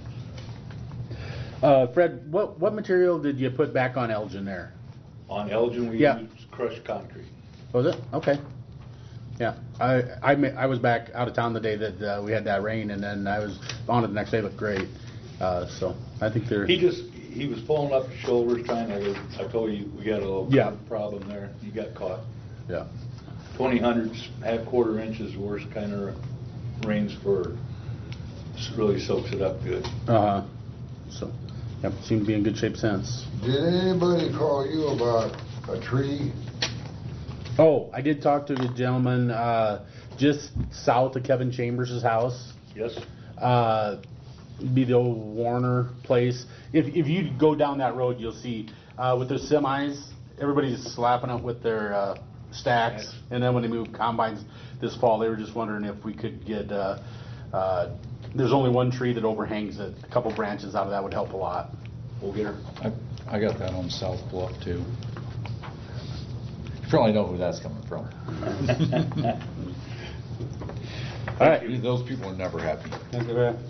Uh, Fred, what, what material did you put back on Elgin there? On Elgin, we Yeah. used crushed concrete. Was it? Okay. Yeah, I, I, ma- I was back out of town the day that uh, we had that rain, and then I was on it the next day. It looked great. Uh, so I think they're. He just, he was pulling up his shoulders trying to, I told you, we got a little Yeah. problem there. He got caught. Yeah. Twenty hundredths, half quarter inches, worst kind of rains for, really soaks it up good. Uh huh. So, yep, seemed to be in good shape since. Did anybody call you about a tree? Oh, I did talk to the gentleman uh, just south of Kevin Chambers' house. Yes? Uh, be the old Warner place. If if you go down that road, you'll see uh, with their semis, everybody's slapping it with their uh, stacks. Yes. And then when they move combines this fall, they were just wondering if we could get. Uh, uh, there's only one tree that overhangs it. A couple branches out of that would help a lot. We'll get her. I, I got that on South Bluff too. You probably know who that's coming from. All right. Those people are never happy. Thank you, Ray.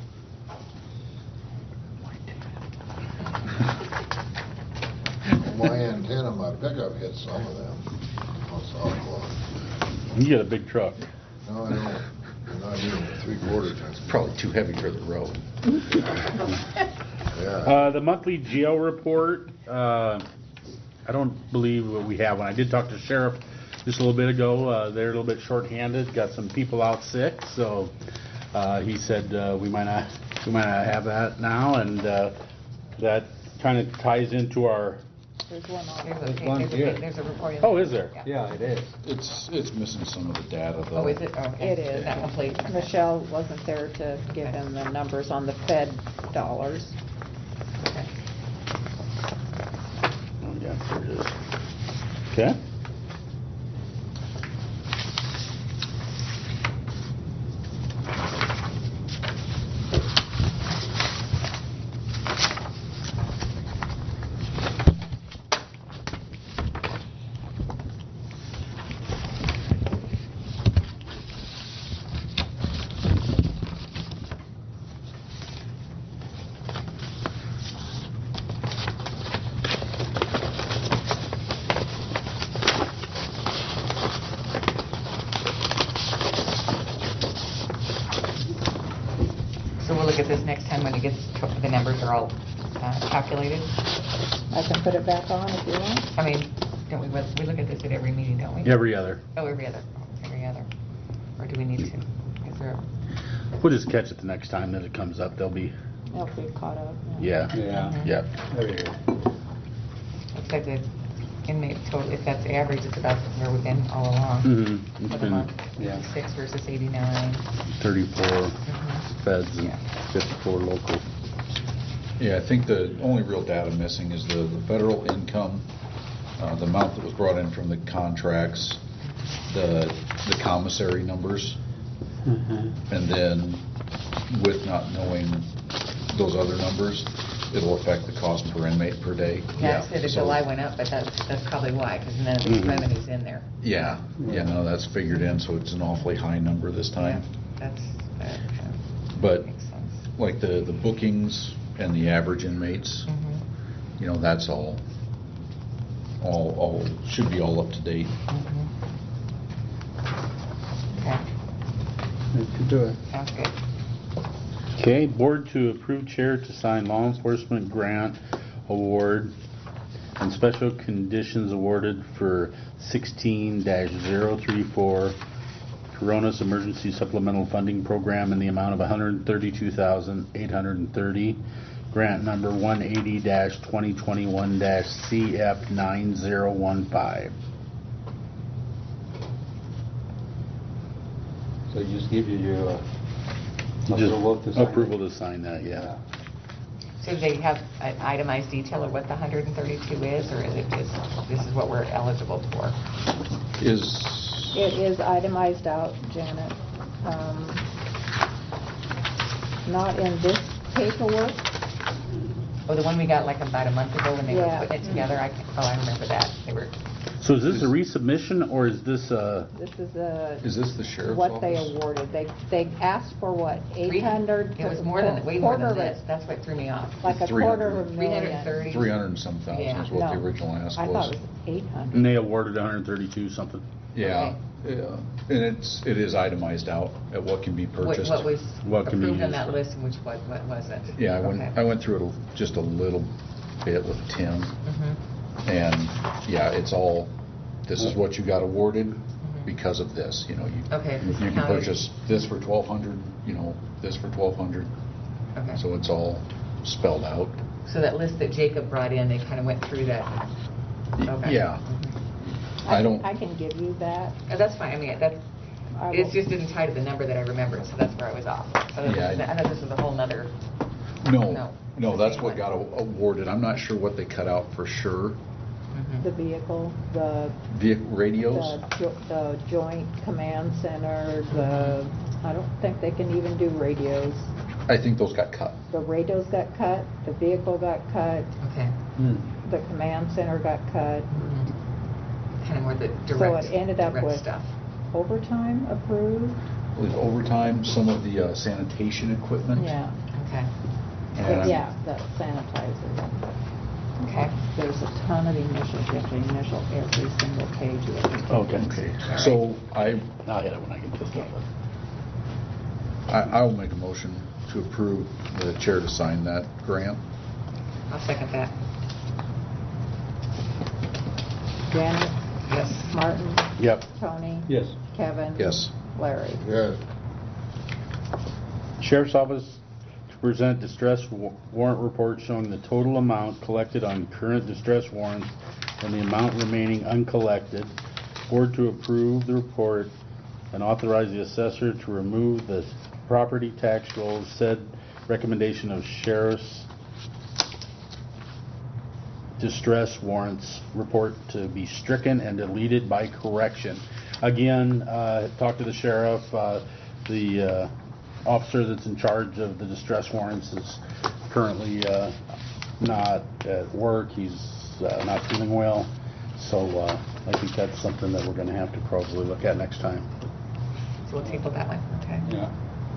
My antenna, my pickup hit some of them on softball. You get a big truck. No, I don't. They're not even three quarter tons. Probably too heavy for the road. Yeah. Uh, the monthly jail report, uh, I don't believe we have one. I did talk to Sheriff just a little bit ago. Uh, they're a little bit short-handed, got some people out sick, so uh, he said uh, we might not we might not have that now, and uh, that kind of ties into our. There's one on. There's a, There's one there's a, here. there's a report. in Oh, is there? Yeah, it is. It's it's missing some of the data though. Oh, is it? Okay. It is. Not complete. Michelle wasn't there to give him the numbers on the Fed dollars. Okay. Oh, yeah, there it is. Okay. So we'll look at this next time when it gets, the numbers are all uh, calculated. I can put it back on if you want. I mean, don't we, we look at this at every meeting, don't we? Every other. Oh, every other, every other. Or do we need to? Is there, We'll just catch it the next time that it comes up. They'll be. They'll be caught up. Yeah. Yeah. Yep. There you go. looks like the inmate total, if that's the average, it's about where we've been all along. Mm-hmm. For It's the month, been Yeah. eighty-six versus eighty-nine. thirty-four Mhm. feds and Yeah. fifty-four local. Yeah, I think the only real data missing is the, the federal income, uh, the amount that was brought in from the contracts, the, the commissary numbers, Mm-hmm. and then with not knowing those other numbers, it'll affect the cost per inmate per day. Yeah, I said the so- July went up, but that's, that's probably why, because none of these Mhm. revenue's in there. Yeah, yeah, no, that's figured in, so it's an awfully high number this time. Yeah, That's, that kind of But makes sense. like the, the bookings and the average inmates, Mhm. you know, that's all, all, all, should be all up to date. Mhm. Okay, We can do it. sounds good. Okay, board to approve chair to sign law enforcement grant award and special conditions awarded for sixteen dash zero three four Corona's Emergency Supplemental Funding Program in the amount of one hundred thirty-two thousand eight hundred thirty. Grant number one eighty dash twenty twenty-one dash C F nine zero one five. So just give you your uh, Just approval to sign. approval to sign that, yeah. So do they have an itemized detail of what the one hundred thirty-two is, or is it just, this is what we're eligible for? Is, It is itemized out, Janet. Um, Not in this paperwork. Oh, the one we got like about a month ago when they were Yeah. putting it together? I, can- oh, I remember that. They were, So is this a resubmission or is this a? This is a, is this the sheriff's what office? they awarded. They, they asked for what, eight hundred? it was more than, way more than Quarter of this. it. That's what threw me off. Like a three quarter hundred. of a three million. hundred thirty. Three hundred and some thousand Yeah. is what the No, original ask I thought was. it was eight hundred. And they awarded one hundred thirty-two something. Yeah, yeah, and it's, it is itemized out at what can be What, purchased. what was What can be approved on used that for- list and which, what, what wasn't? Yeah, I went, Okay. I went through it a- just a little bit with Tim, Mhm. and yeah, it's all, this is what you got awarded because of this, you know, you, Okay, this you is can how it- purchase this for twelve hundred, you know, this for twelve hundred, Okay. so it's all spelled out. So that list that Jacob brought in, they kind of went through that. Y- Okay. Yeah, Mhm. I can- don't- I can give you that. Oh, that's fine. I mean, that's, I it will- just didn't tie to the number that I remembered, so that's where I was off. So this Yeah, is- I- I know this is a whole nother, no, No. no, that's what got a- awarded, I'm not sure what they cut out for sure. mhm. The vehicle, the, Vehicle radios? the jo- the joint command center, the, I don't think they can even do radios. I think those got cut. The radios got cut, the vehicle got cut, Okay. Hmm. the command center got cut. Kind of more the So direct, it ended up direct with stuff. overtime approved? With overtime, some of the uh, sanitation equipment. Yeah. Okay. And- Yeah, the sanitizer. Okay. There's a ton of initials, you have to initial every single page of everything. Okay. So I, I'll hit it when I get this done. I I will make a motion to approve the chair to sign that grant. I'll second that. Janet, Yes. Martin, Yep. Tony, Yes. Kevin. Yes. Larry. Yes. Sheriff's Office to present distress wa- warrant report showing the total amount collected on current distress warrants and the amount remaining uncollected. Board to approve the report and authorize the assessor to remove the property tax rolls. Said recommendation of sheriff's distress warrants report to be stricken and deleted by correction. Again, uh, talked to the sheriff, uh, the uh, officer that's in charge of the distress warrants is currently uh, not at work. He's uh, not feeling well. So uh, I think that's something that we're going to have to probably look at next time. So we'll table that one. Okay. Yeah.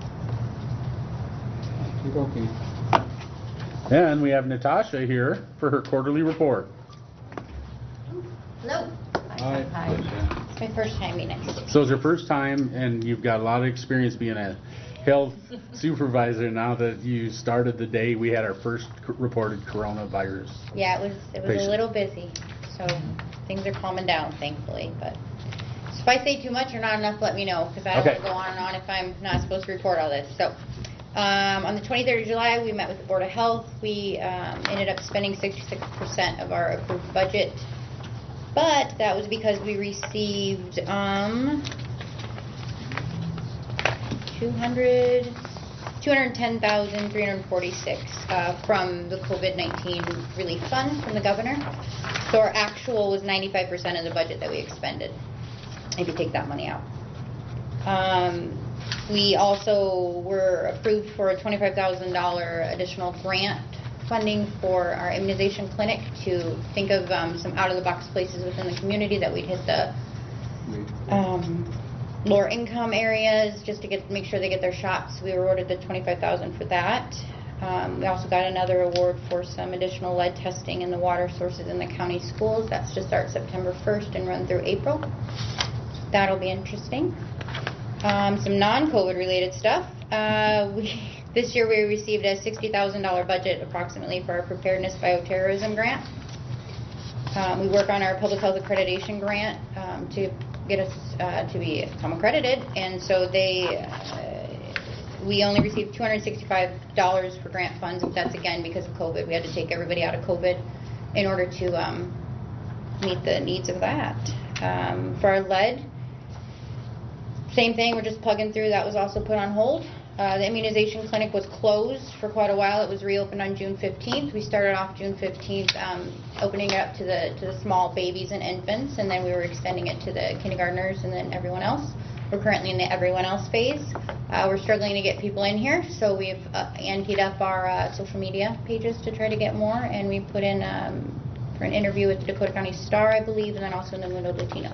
Okay. And we have Natasha here for her quarterly report. Hello. Hi. Hi. It's my first time being next. So it's your first time, and you've got a lot of experience being a health supervisor now that you started the day we had our first c- reported coronavirus. Yeah, it was it was Patient. a little busy, so things are calming down, thankfully. But if I say too much or not enough, let me know, because I don't Okay. want to go on and on if I'm not supposed to report all this. So, um, on the twenty-third of July, we met with the Board of Health. We um, ended up spending sixty-six percent of our approved budget, but that was because we received um, two hundred, two hundred ten thousand three hundred forty-six uh, from the COVID nineteen relief fund from the governor. So our actual was ninety-five percent of the budget that we expended, if you take that money out. Um, we also were approved for a twenty-five thousand dollars additional grant funding for our immunization clinic to think of um, some out-of-the-box places within the community that we'd hit the um, lower income areas just to get make sure they get their shots. We were awarded the twenty-five thousand dollars for that. Um, we also got another award for some additional lead testing in the water sources in the county schools. That's to start September first and run through April. That'll be interesting. Um, some non-COVID related stuff. Uh, we, this year we received a sixty thousand dollars budget approximately for our preparedness bioterrorism grant. Um, we work on our public health accreditation grant um, to get us uh, to be become accredited, and so they uh, we only received two hundred sixty-five dollars for grant funds. That's again because of COVID. We had to take everybody out of COVID in order to um, meet the needs of that. Um, for our lead, same thing. We're just plugging through. That was also put on hold. Uh, the immunization clinic was closed for quite a while. It was reopened on June fifteenth. We started off June fifteenth, um, opening it up to the to the small babies and infants, and then we were extending it to the kindergartners and then everyone else. We're currently in the everyone else phase. Uh, we're struggling to get people in here, so we've uh, anteed up our uh, social media pages to try to get more, and we put in um, for an interview with the Dakota County Star, I believe, and then also in the Mundo Latino.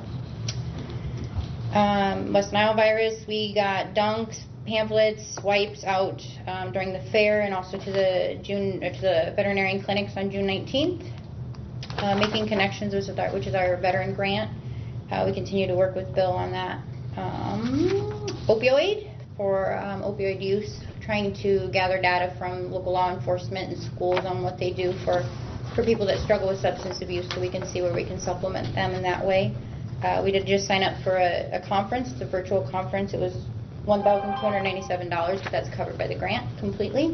Um, West Nile virus, we got dunks, pamphlets, wipes out um, during the fair, and also to the June uh, to the veterinarian clinics on June nineteenth. Uh, making connections, which is our, which is our veteran grant. Uh, we continue to work with Bill on that. Um, opioid for um, opioid use, trying to gather data from local law enforcement and schools on what they do for for people that struggle with substance abuse, so we can see where we can supplement them in that way. Uh, we did just sign up for a, a conference. It's a virtual conference. It was one thousand two hundred ninety-seven dollars, but that's covered by the grant completely.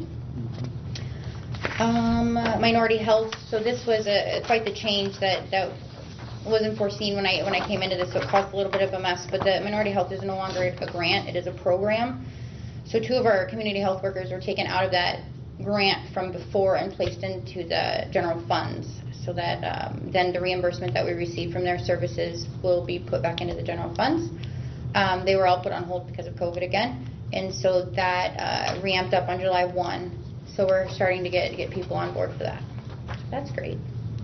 Um, uh, minority health. So this was a, quite the change that, that wasn't foreseen when I when I came into this, so it caused a little bit of a mess. But the minority health is no longer a grant; it is a program. So two of our community health workers were taken out of that grant from before and placed into the general funds, so that um, then the reimbursement that we receive from their services will be put back into the general funds. Um, they were all put on hold because of COVID again, and so that uh, ramped up on July first. So we're starting to get get people on board for that. That's great.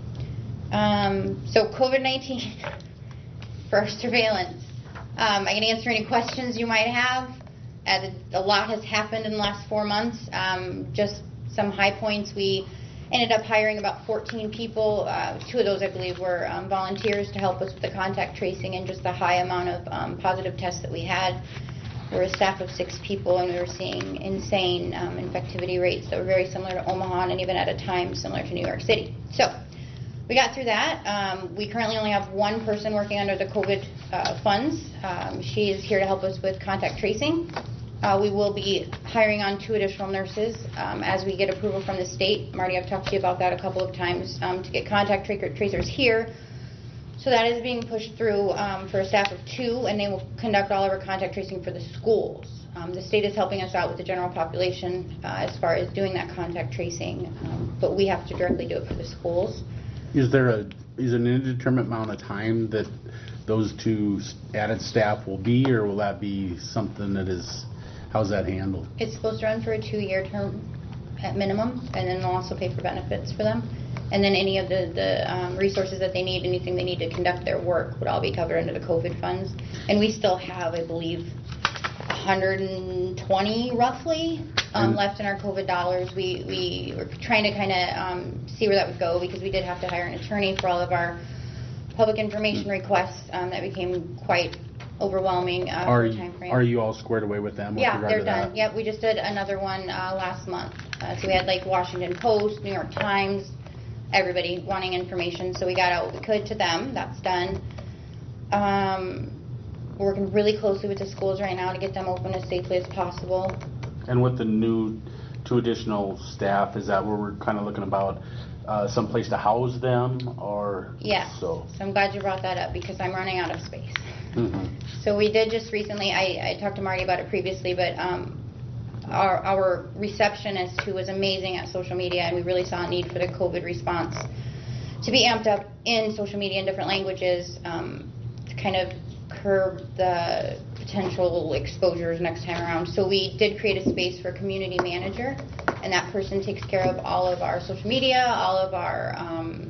Um, so COVID nineteen for our surveillance. Um, I can answer any questions you might have. As a lot has happened in the last four months. Um, just some high points. We ended up hiring about fourteen people. Uh, two of those, I believe, were um, volunteers to help us with the contact tracing and just the high amount of um, positive tests that we had. We're a staff of six people, and we were seeing insane um, infectivity rates that were very similar to Omaha, and even at a time similar to New York City. So we got through that. Um, we currently only have one person working under the COVID uh, funds. Um, she is here to help us with contact tracing. Uh, we will be hiring on two additional nurses um, as we get approval from the state. Marty, I've talked to you about that a couple of times um, to get contact tra tracers here. So that is being pushed through um, for a staff of two, and they will conduct all of our contact tracing for the schools. Um, the state is helping us out with the general population uh, as far as doing that contact tracing, um, but we have to directly do it for the schools. Is there a is an indeterminate amount of time that those two added staff will be, or will that be something that is, how's that handled? It's supposed to run for a two-year term at minimum, and then they'll also pay for benefits for them. And then any of the, the um, resources that they need, anything they need to conduct their work would all be covered under the COVID funds. And we still have, I believe, one hundred twenty roughly um, left in our COVID dollars. We, we were trying to kind of um, see where that would go, because we did have to hire an attorney for all of our public information requests. Um, that became quite overwhelming uh, are, for the time frame. Are you all squared away with them? With yeah, regard they're to done. That? Yep, we just did another one uh, last month. Uh, so we had like Washington Post, New York Times, everybody wanting information, so we got out what we could to them. That's done. Um, we're working really closely with the schools right now to get them open as safely as possible. And with the new two additional staff, is that where we're kind of looking about uh, some place to house them, or? Yeah. So. so I'm glad you brought that up, because I'm running out of space. Mm-hmm. So we did just recently, I, I talked to Marty about it previously, but um, Our, our receptionist, who was amazing at social media, and we really saw a need for the COVID response to be amped up in social media in different languages um, to kind of curb the potential exposures next time around. So we did create a space for a community manager, and that person takes care of all of our social media, all of our um,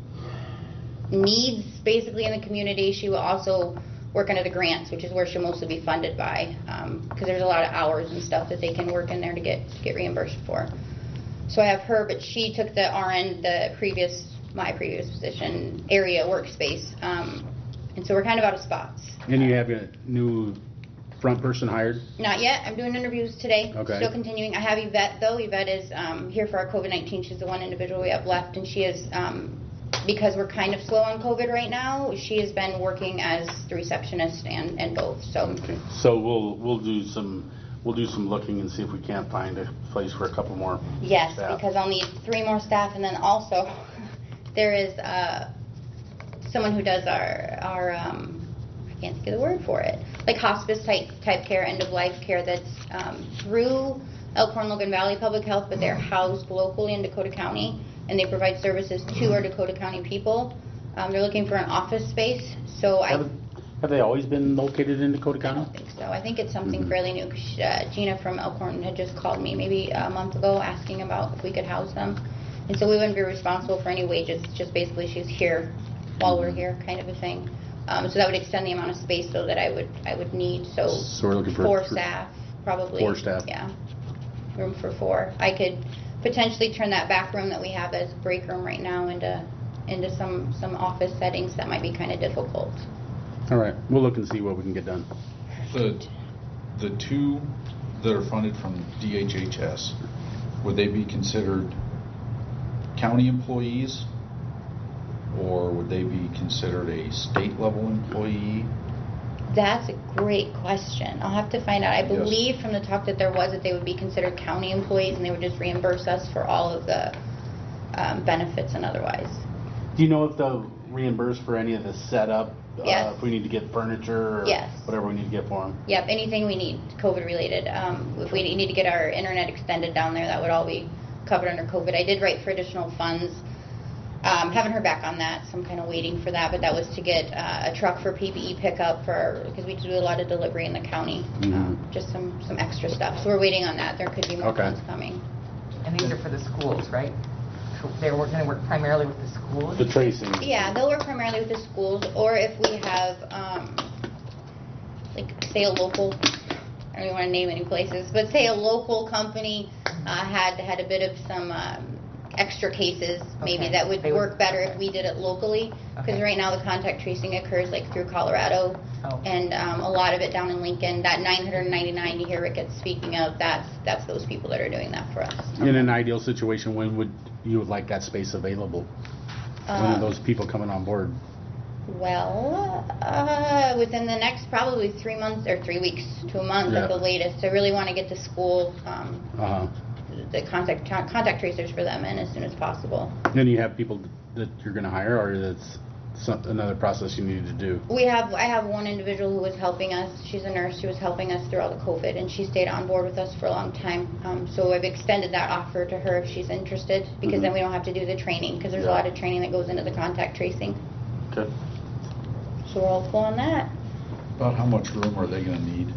needs basically in the community. She will also work under the grants, which is where she'll mostly be funded by, because um, there's a lot of hours and stuff that they can work in there to get to get reimbursed for. So I have her, but she took the R N, the previous, my previous position, area workspace, um, and so we're kind of out of spots. And you have a new front person hired? Not yet. I'm doing interviews today. Okay. Still continuing. I have Yvette, though. Yvette is um, here for our COVID nineteen. She's the one individual we have left, and she is, um, because we're kind of slow on COVID right now, she has been working as the receptionist and, and both. So. Okay. So we'll we'll do some we'll do some looking and see if we can't find a place for a couple more. Yes, staff. because I'll need three more staff, and then also there is uh, someone who does our our um, I can't think of the word for it, like hospice type type care, end of life care that's um, through Elkhorn Logan Valley Public Health, but they're housed locally in Dakota County, and they provide services to our Dakota County people. Um, they're looking for an office space, so I. Have, have they always been located in Dakota County? I don't think so. I think it's something Mm-hmm. fairly new. 'Cause, uh, Gina from Elkhorn had just called me maybe a month ago asking about if we could house them, and so we wouldn't be responsible for any wages. Just basically she's here while we're here, kind of a thing. Um, so that would extend the amount of space though that I would I would need. So, So we're looking for four th- staff probably. Four staff. Yeah, room for four. I could potentially turn that back room that we have as break room right now into into some some office settings that might be kind of difficult. All right, we'll look and see what we can get done. The, the two that are funded from D H H S, would they be considered county employees? Or would they be considered a state level employee? That's a great question. I'll have to find out. I Yes. believe from the talk that there was that they would be considered county employees and they would just reimburse us for all of the um, benefits and otherwise. Do you know if they'll reimburse for any of the setup? Yes. Uh, if we need to get furniture or Yes. whatever we need to get for them? Yep, anything we need COVID related. Um, if we need to get our internet extended down there, that would all be covered under COVID. I did write for additional funds. Um, haven't heard back on that, so I'm kind of waiting for that. But that was to get uh, a truck for P P E pickup for because we do a lot of delivery in the county. Mhm. Um, just some some extra stuff. So we're waiting on that. There could be more Okay. funds coming. And these are for the schools, right? They're going to work primarily with the schools? The tracing. Yeah, they'll work primarily with the schools, or if we have, um, like, say a local, I don't even want to name any places, but say a local company uh, had had a bit of some um, extra cases, maybe Okay. that would They would- work better if we did it locally, because Okay. right now the contact tracing occurs like through Colorado, Oh. and um, a lot of it down in Lincoln. That nine hundred ninety-nine you hear Ricketts speaking of, that's that's those people that are doing that for us. In an ideal situation, when would you would like that space available? When are Um, those people coming on board? Well, uh, within the next probably three months or three weeks to a month Yeah. at the latest. I really want to get to school um, Uh-huh. the contact contact tracers for them in as soon as possible. Then you have people that you're going to hire, or that's some, another process you need to do? We have I have one individual who was helping us. She's a nurse. She was helping us through all the COVID, and she stayed on board with us for a long time. Um, so I've extended that offer to her if she's interested, because Mhm. then we don't have to do the training, because there's Yeah. a lot of training that goes into the contact tracing. Okay. So we're all full on that. About how much room are they going to need?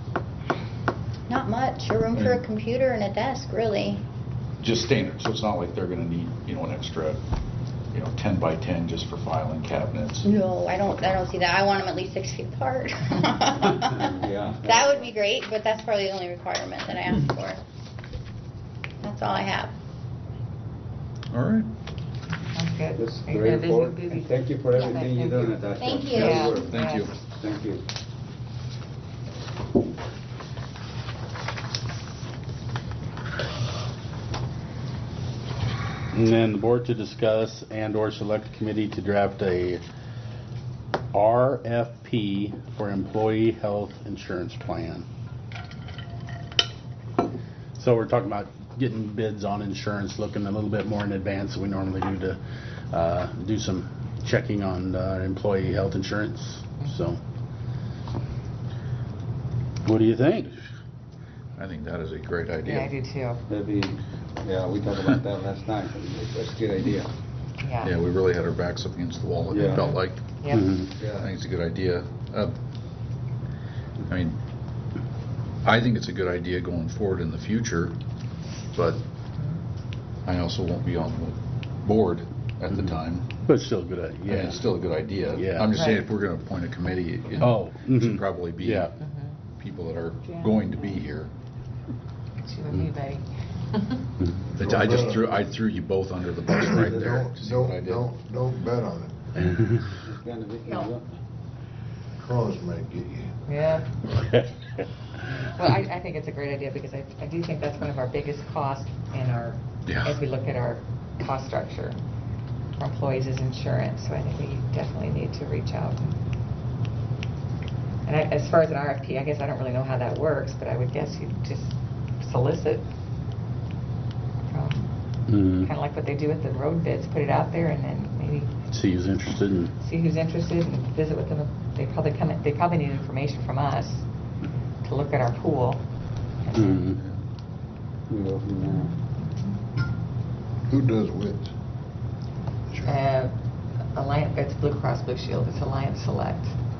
Not much. A room for a Mm. computer and a desk, really. Just standard, so it's not like they're going to need, you know, an extra, you know, ten by ten just for filing cabinets. No, I don't. I don't see that. I want them at least six feet apart. Yeah. That would be great, but that's probably the only requirement that I ask for. That's all I have. All right. Sounds good. That's Are you great gonna busy- report. busy? And thank you for everything Okay, you've thank done, you. Natasha. Thank you. Good Yeah. work. Thank you. Thank you. And then the board to discuss and/or select a committee to draft a R F P for employee health insurance plan. So we're talking about getting bids on insurance, looking a little bit more in advance than we normally do to uh, do some checking on uh, employee health insurance. So, what do you think? I think that is a great Yeah, I idea. do too. That'd be, yeah, we talked about that last night. That's a good idea. Yeah. Yeah, we really had our backs up against the wall, it Yeah. felt like. Yep. Mhm. I think it's a good idea. Uh, I mean, I think it's a good idea going forward in the future, but I also won't be on the board at the time. But it's still a good idea. I mean, it's still a good idea. Yeah. I'm just saying, Right. if we're going to appoint a committee, it Oh, should mhm. probably be Yeah. people that are Jan. going to be here. It's you and me, buddy. But I just threw, I threw you both under the bus right there. Don't, See what I don't, did? don't, don't bet on it. It's gonna be- No. Cross might get you. Yeah. Well, I, I think it's a great idea because I, I do think that's one of our biggest costs in our, Yeah. as we look at our cost structure for employees is insurance. So I think we definitely need to reach out. And I, as far as an R F P, I guess I don't really know how that works, but I would guess you just solicit from, Mhm. kind of like what they do with the road bids, put it out there and then maybe See who's interested in. see who's interested and visit with them. They probably come, they probably need information from us to look at our pool. Mhm. We go from there. Who does which? Uh, Alliance, it's Blue Cross Blue Shield, it's Alliance Select.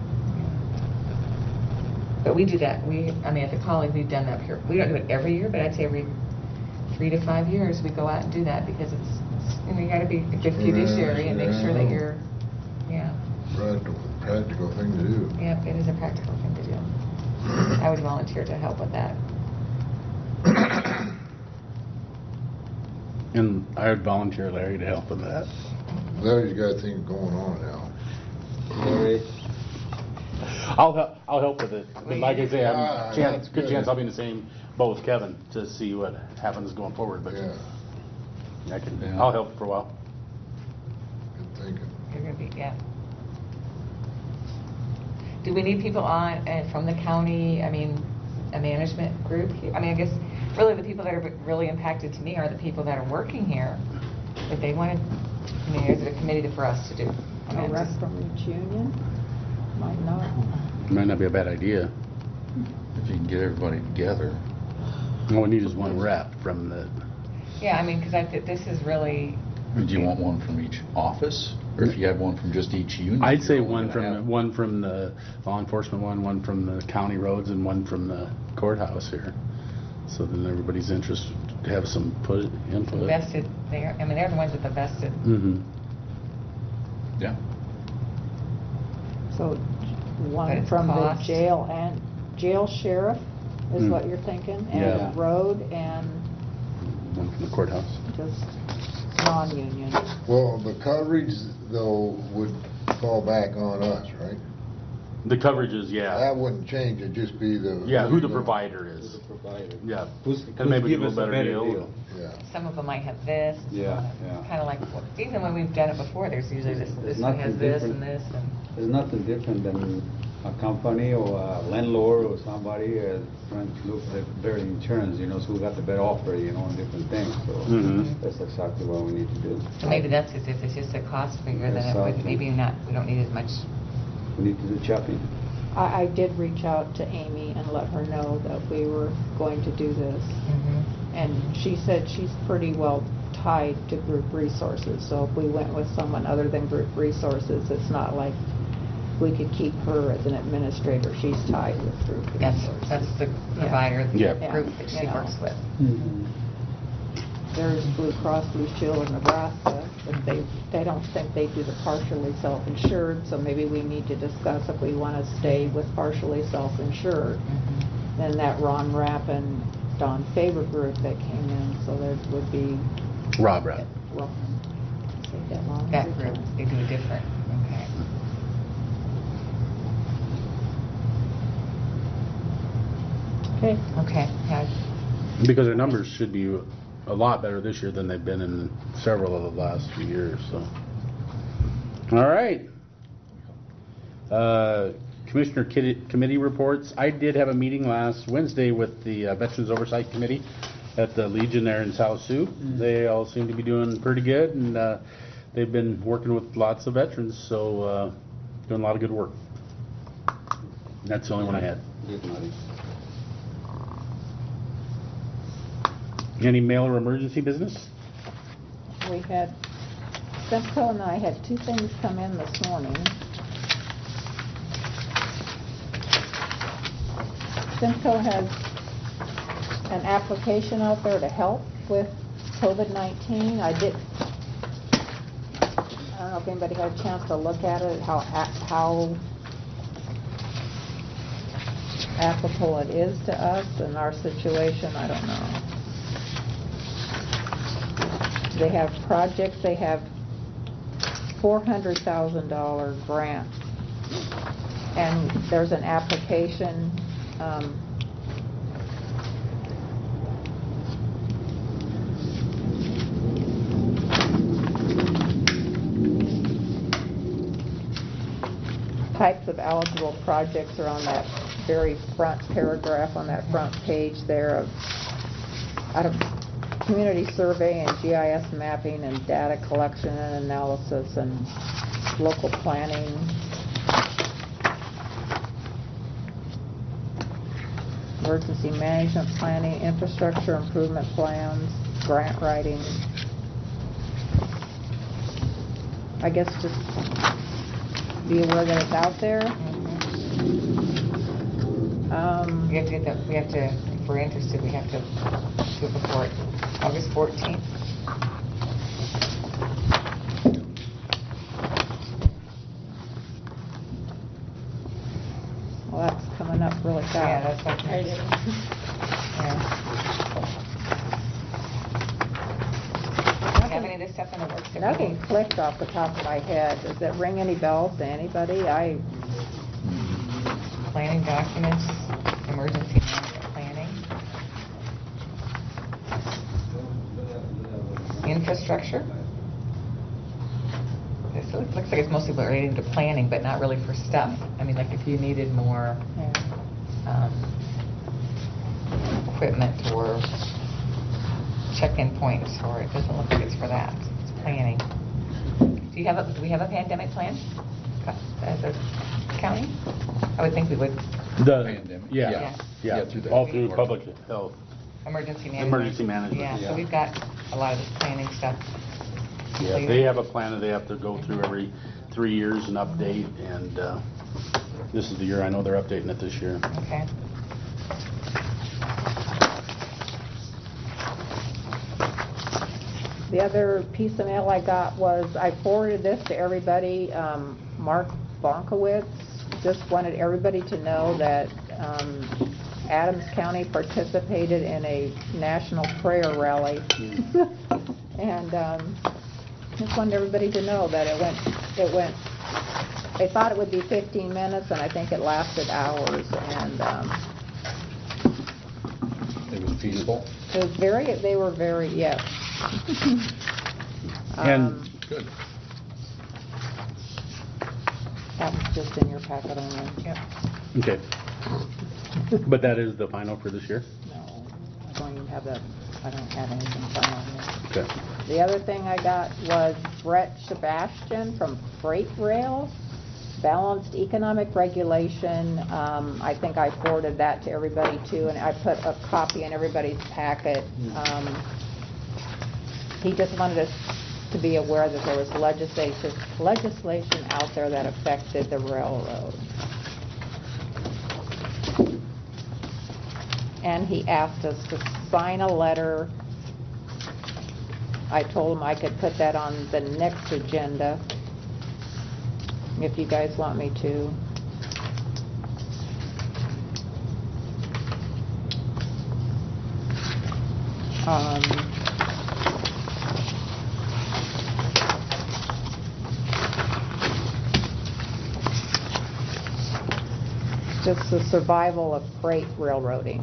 But we do that, we, I mean, at the college, we've done that here. We don't do it every year, but I'd say every three to five years, we go out and do that because it's, it's- you know, you gotta be a good fiduciary and make sure that you're, yeah, Practical, practical thing to do. yeah, it is a practical thing to do. I would volunteer to help with that. And I would volunteer Larry to help with that. Larry's got things going on now. Larry, I'll help. I'll help with it. But like I say, I'm Ah, chance, that's good good. chance I'll be in the same boat with Kevin to see what happens going forward. But Yeah, I can. Yeah. I'll help for a while. good thinking. You're gonna be, yeah. Do we need people on, uh, from the county, I mean, a management group? here? I mean, I guess, really the people that are really impacted to me are the people that are working here. If they wanted, I mean, is it a committee for us to do? I mean, A it's rep just- from each union? Might not. Might not be a bad idea. If you can get everybody together. All we need is one rep from the. Yeah, I mean, because I think this is really, Do you want one from each office? Or if you had one from just each union? I'd say you're only one gonna from the, have- one from the law enforcement one, one from the county roads, and one from the courthouse here. So then everybody's interested to have some put input. vested, they're, I mean, they're the ones that the vested. Mm-hmm. Yeah. So But one it's from the cost. jail and, jail sheriff is Hmm. what you're thinking? Yeah. And road and One from the courthouse. just non-union. Well, the coverage though would fall back on us, right? The coverages, yeah. That wouldn't change, it'd just be the. Yeah, who the provider who's is. the provider? Yeah. Who's, And who's maybe give give us a a better better deal. deal? Yeah. Some of them might have this. Yeah, yeah. Kind of like, even when we've done it before, there's usually this, this There's one has nothing this and different. this and. There's nothing different than a company or a landlord or somebody uh, trying to look at their insurance, you know, so we got the better offer, you know, on different things. So Mhm. that's exactly what we need to do. So maybe that's it, if it's just a cost figure, then it would, Exactly. maybe not, we don't need as much. We need to do shopping. I, I did reach out to Amy and let her know that we were going to do this. And she said she's pretty well tied to group resources. So if we went with someone other than group resources, it's not like we could keep her as an administrator. She's tied with group That's, resources. that's the Yeah. provider, Yeah. the group that she You know. works with. There's Blue Cross Blue Shield in Nebraska, but they, they don't think they do the partially self-insured, so maybe we need to discuss if we want to stay with partially self-insured. Then that Ron Rapp and Don Faber group that came in, so there would be, Rob Rapp. Ron, say that wrong That every group, time. they do a different, okay. Okay, Okay, yeah, Because their numbers should be a lot better this year than they've been in several of the last few years, so. All right. Uh, Commissioner Kitty- Committee reports. I did have a meeting last Wednesday with the uh, Veterans Oversight Committee at the Legion there in South Sioux. They all seem to be doing pretty good, and uh, they've been working with lots of veterans, so uh, doing a lot of good work. That's the only one I had. Good money. Any mail or emergency business? we had, Simcoe and I had two things come in this morning. Simcoe has an application out there to help with COVID nineteen, I did, I don't know if anybody had a chance to look at it, how, how applicable it is to us and our situation, I don't know. They have projects, they have four hundred thousand dollar grant, and there's an application, um, types of eligible projects are on that very front paragraph on that front page there of out of community survey and G I S mapping and data collection and analysis and local planning. Emergency management planning, infrastructure improvement plans, grant writing. I guess just be aware that it's out there. Mm-hmm. Um, We have to get that, we have to, if we're interested, we have to do it before August fourteenth. well, that's coming up really fast. Yeah, that's what. I did. Yeah. Do you have any of this stuff in the works? that we Nothing need? clicked off the top of my head. Does it ring any bells to anybody? I, Planning documents, emergency management planning. Infrastructure. This looks looks like it's mostly related to planning, but not really for stuff. I mean, like if you needed more yeah. um, equipment or check-in points, or it doesn't look like it's for that. It's planning. Do you have a, do we have a pandemic plan as a county? I would think we would. The, Pandemic. yeah, Yeah. yeah, Yeah, through the all through department. public health. Emergency management. Emergency management, Yeah, yeah. so we've got a lot of this planning stuff. Yeah, completed. they have a plan that they have to go through every three years and update, and uh, this is the year, I know they're updating it this year. Okay. The other piece of mail I got was, I forwarded this to everybody. Um, Mark Bonkowitz just wanted everybody to know that um, Adams County participated in a national prayer rally. And um, just wanted everybody to know that it went, it went, they thought it would be fifteen minutes, and I think it lasted hours. And um, It was peaceful. it was very, they were very, yes. And- Um, Good. That was just in your packet only. Yep. Okay. But that is the final for this year? No, I don't even have that, I don't have anything final yet. Okay. The other thing I got was Brett Sebastian from Freight Rail, Balanced Economic Regulation. Um, I think I forwarded that to everybody too, and I put a copy in everybody's packet. Um, he just wanted us to be aware that there was legislation, legislation out there that affected the railroad. And he asked us to sign a letter. I told him I could put that on the next agenda, if you guys want me to. Um, just the survival of freight railroading.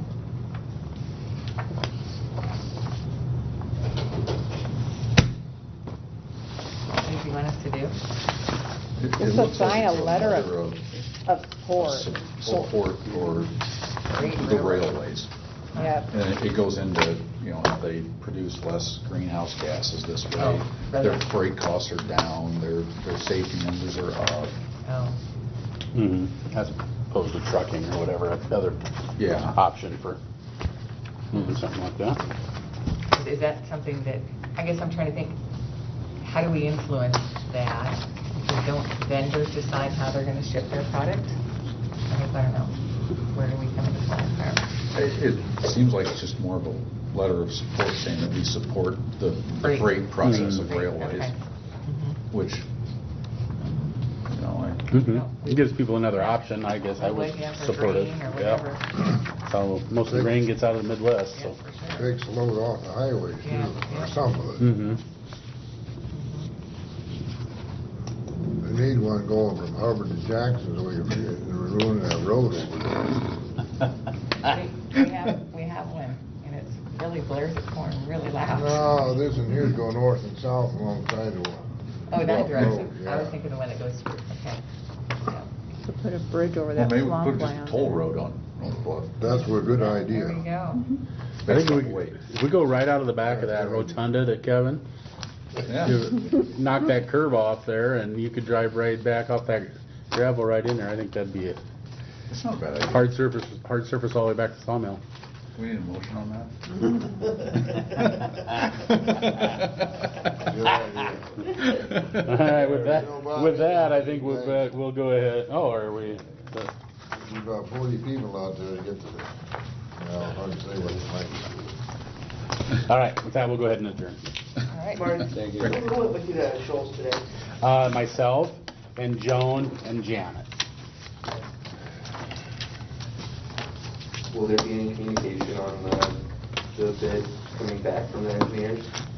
What do you want us to do? It- it Just to looks like sign a it's letter letter of, of support. su- Support for the railways. Yep. And it- it goes into, you know, if they produce less greenhouse gases this way, Oh, their rather- freight costs are down, their, their safety numbers are up. Oh, Mm-hmm. As opposed to trucking or whatever, other Yeah. option for moving something like that. is that something that, I guess I'm trying to think, how do we influence that? Because don't vendors decide how they're gonna ship their product? I guess I don't know. Where do we come into play there? It- it- Seems like it's just more of a letter of support saying that we support the the Freight. freight process of Mhm. railways, Okay. which, you know, I, Mhm. It gives people another option, I guess I would Wood, yeah, for support it. grain or Yeah. whatever. So most of the grain gets out of the Midwest, Yeah, so. for sure. Takes a load off the highway Yeah, too, yeah. or some of it. Mm-hmm. They need one going from Hubbard to Jackson, so you're you're ruining that road over there. We we have, we have one, and it's really blares its horn really loud. No, this one here's going north and south alongside of one. Oh, that Road, direction? I was yeah. thinking the one that goes through, okay. Yeah. To put a bridge over well, that maybe we put just a swampland. toll road on North Bluff. That's a good There idea. we go. I think Wait. we, if we go right out of the back of that rotunda that Kevin, Yeah. you knock that curve off there and you could drive right back off that gravel right in there, I think that'd be a It's not a bad idea. hard surface, hard surface all the way back to Sawmill. We need a motion on that? Good idea. All right, with that, with that, I think we'll, uh, we'll go ahead, oh, are we, uh, We've got forty people out there to get to this. Well, hard to say what it might be. all right, with that, we'll go ahead and adjourn. All right. Martin, who went with you to Shoals today? Uh, myself and Joan and Janet. Will there be any communication on the, the bid coming back from the engineers?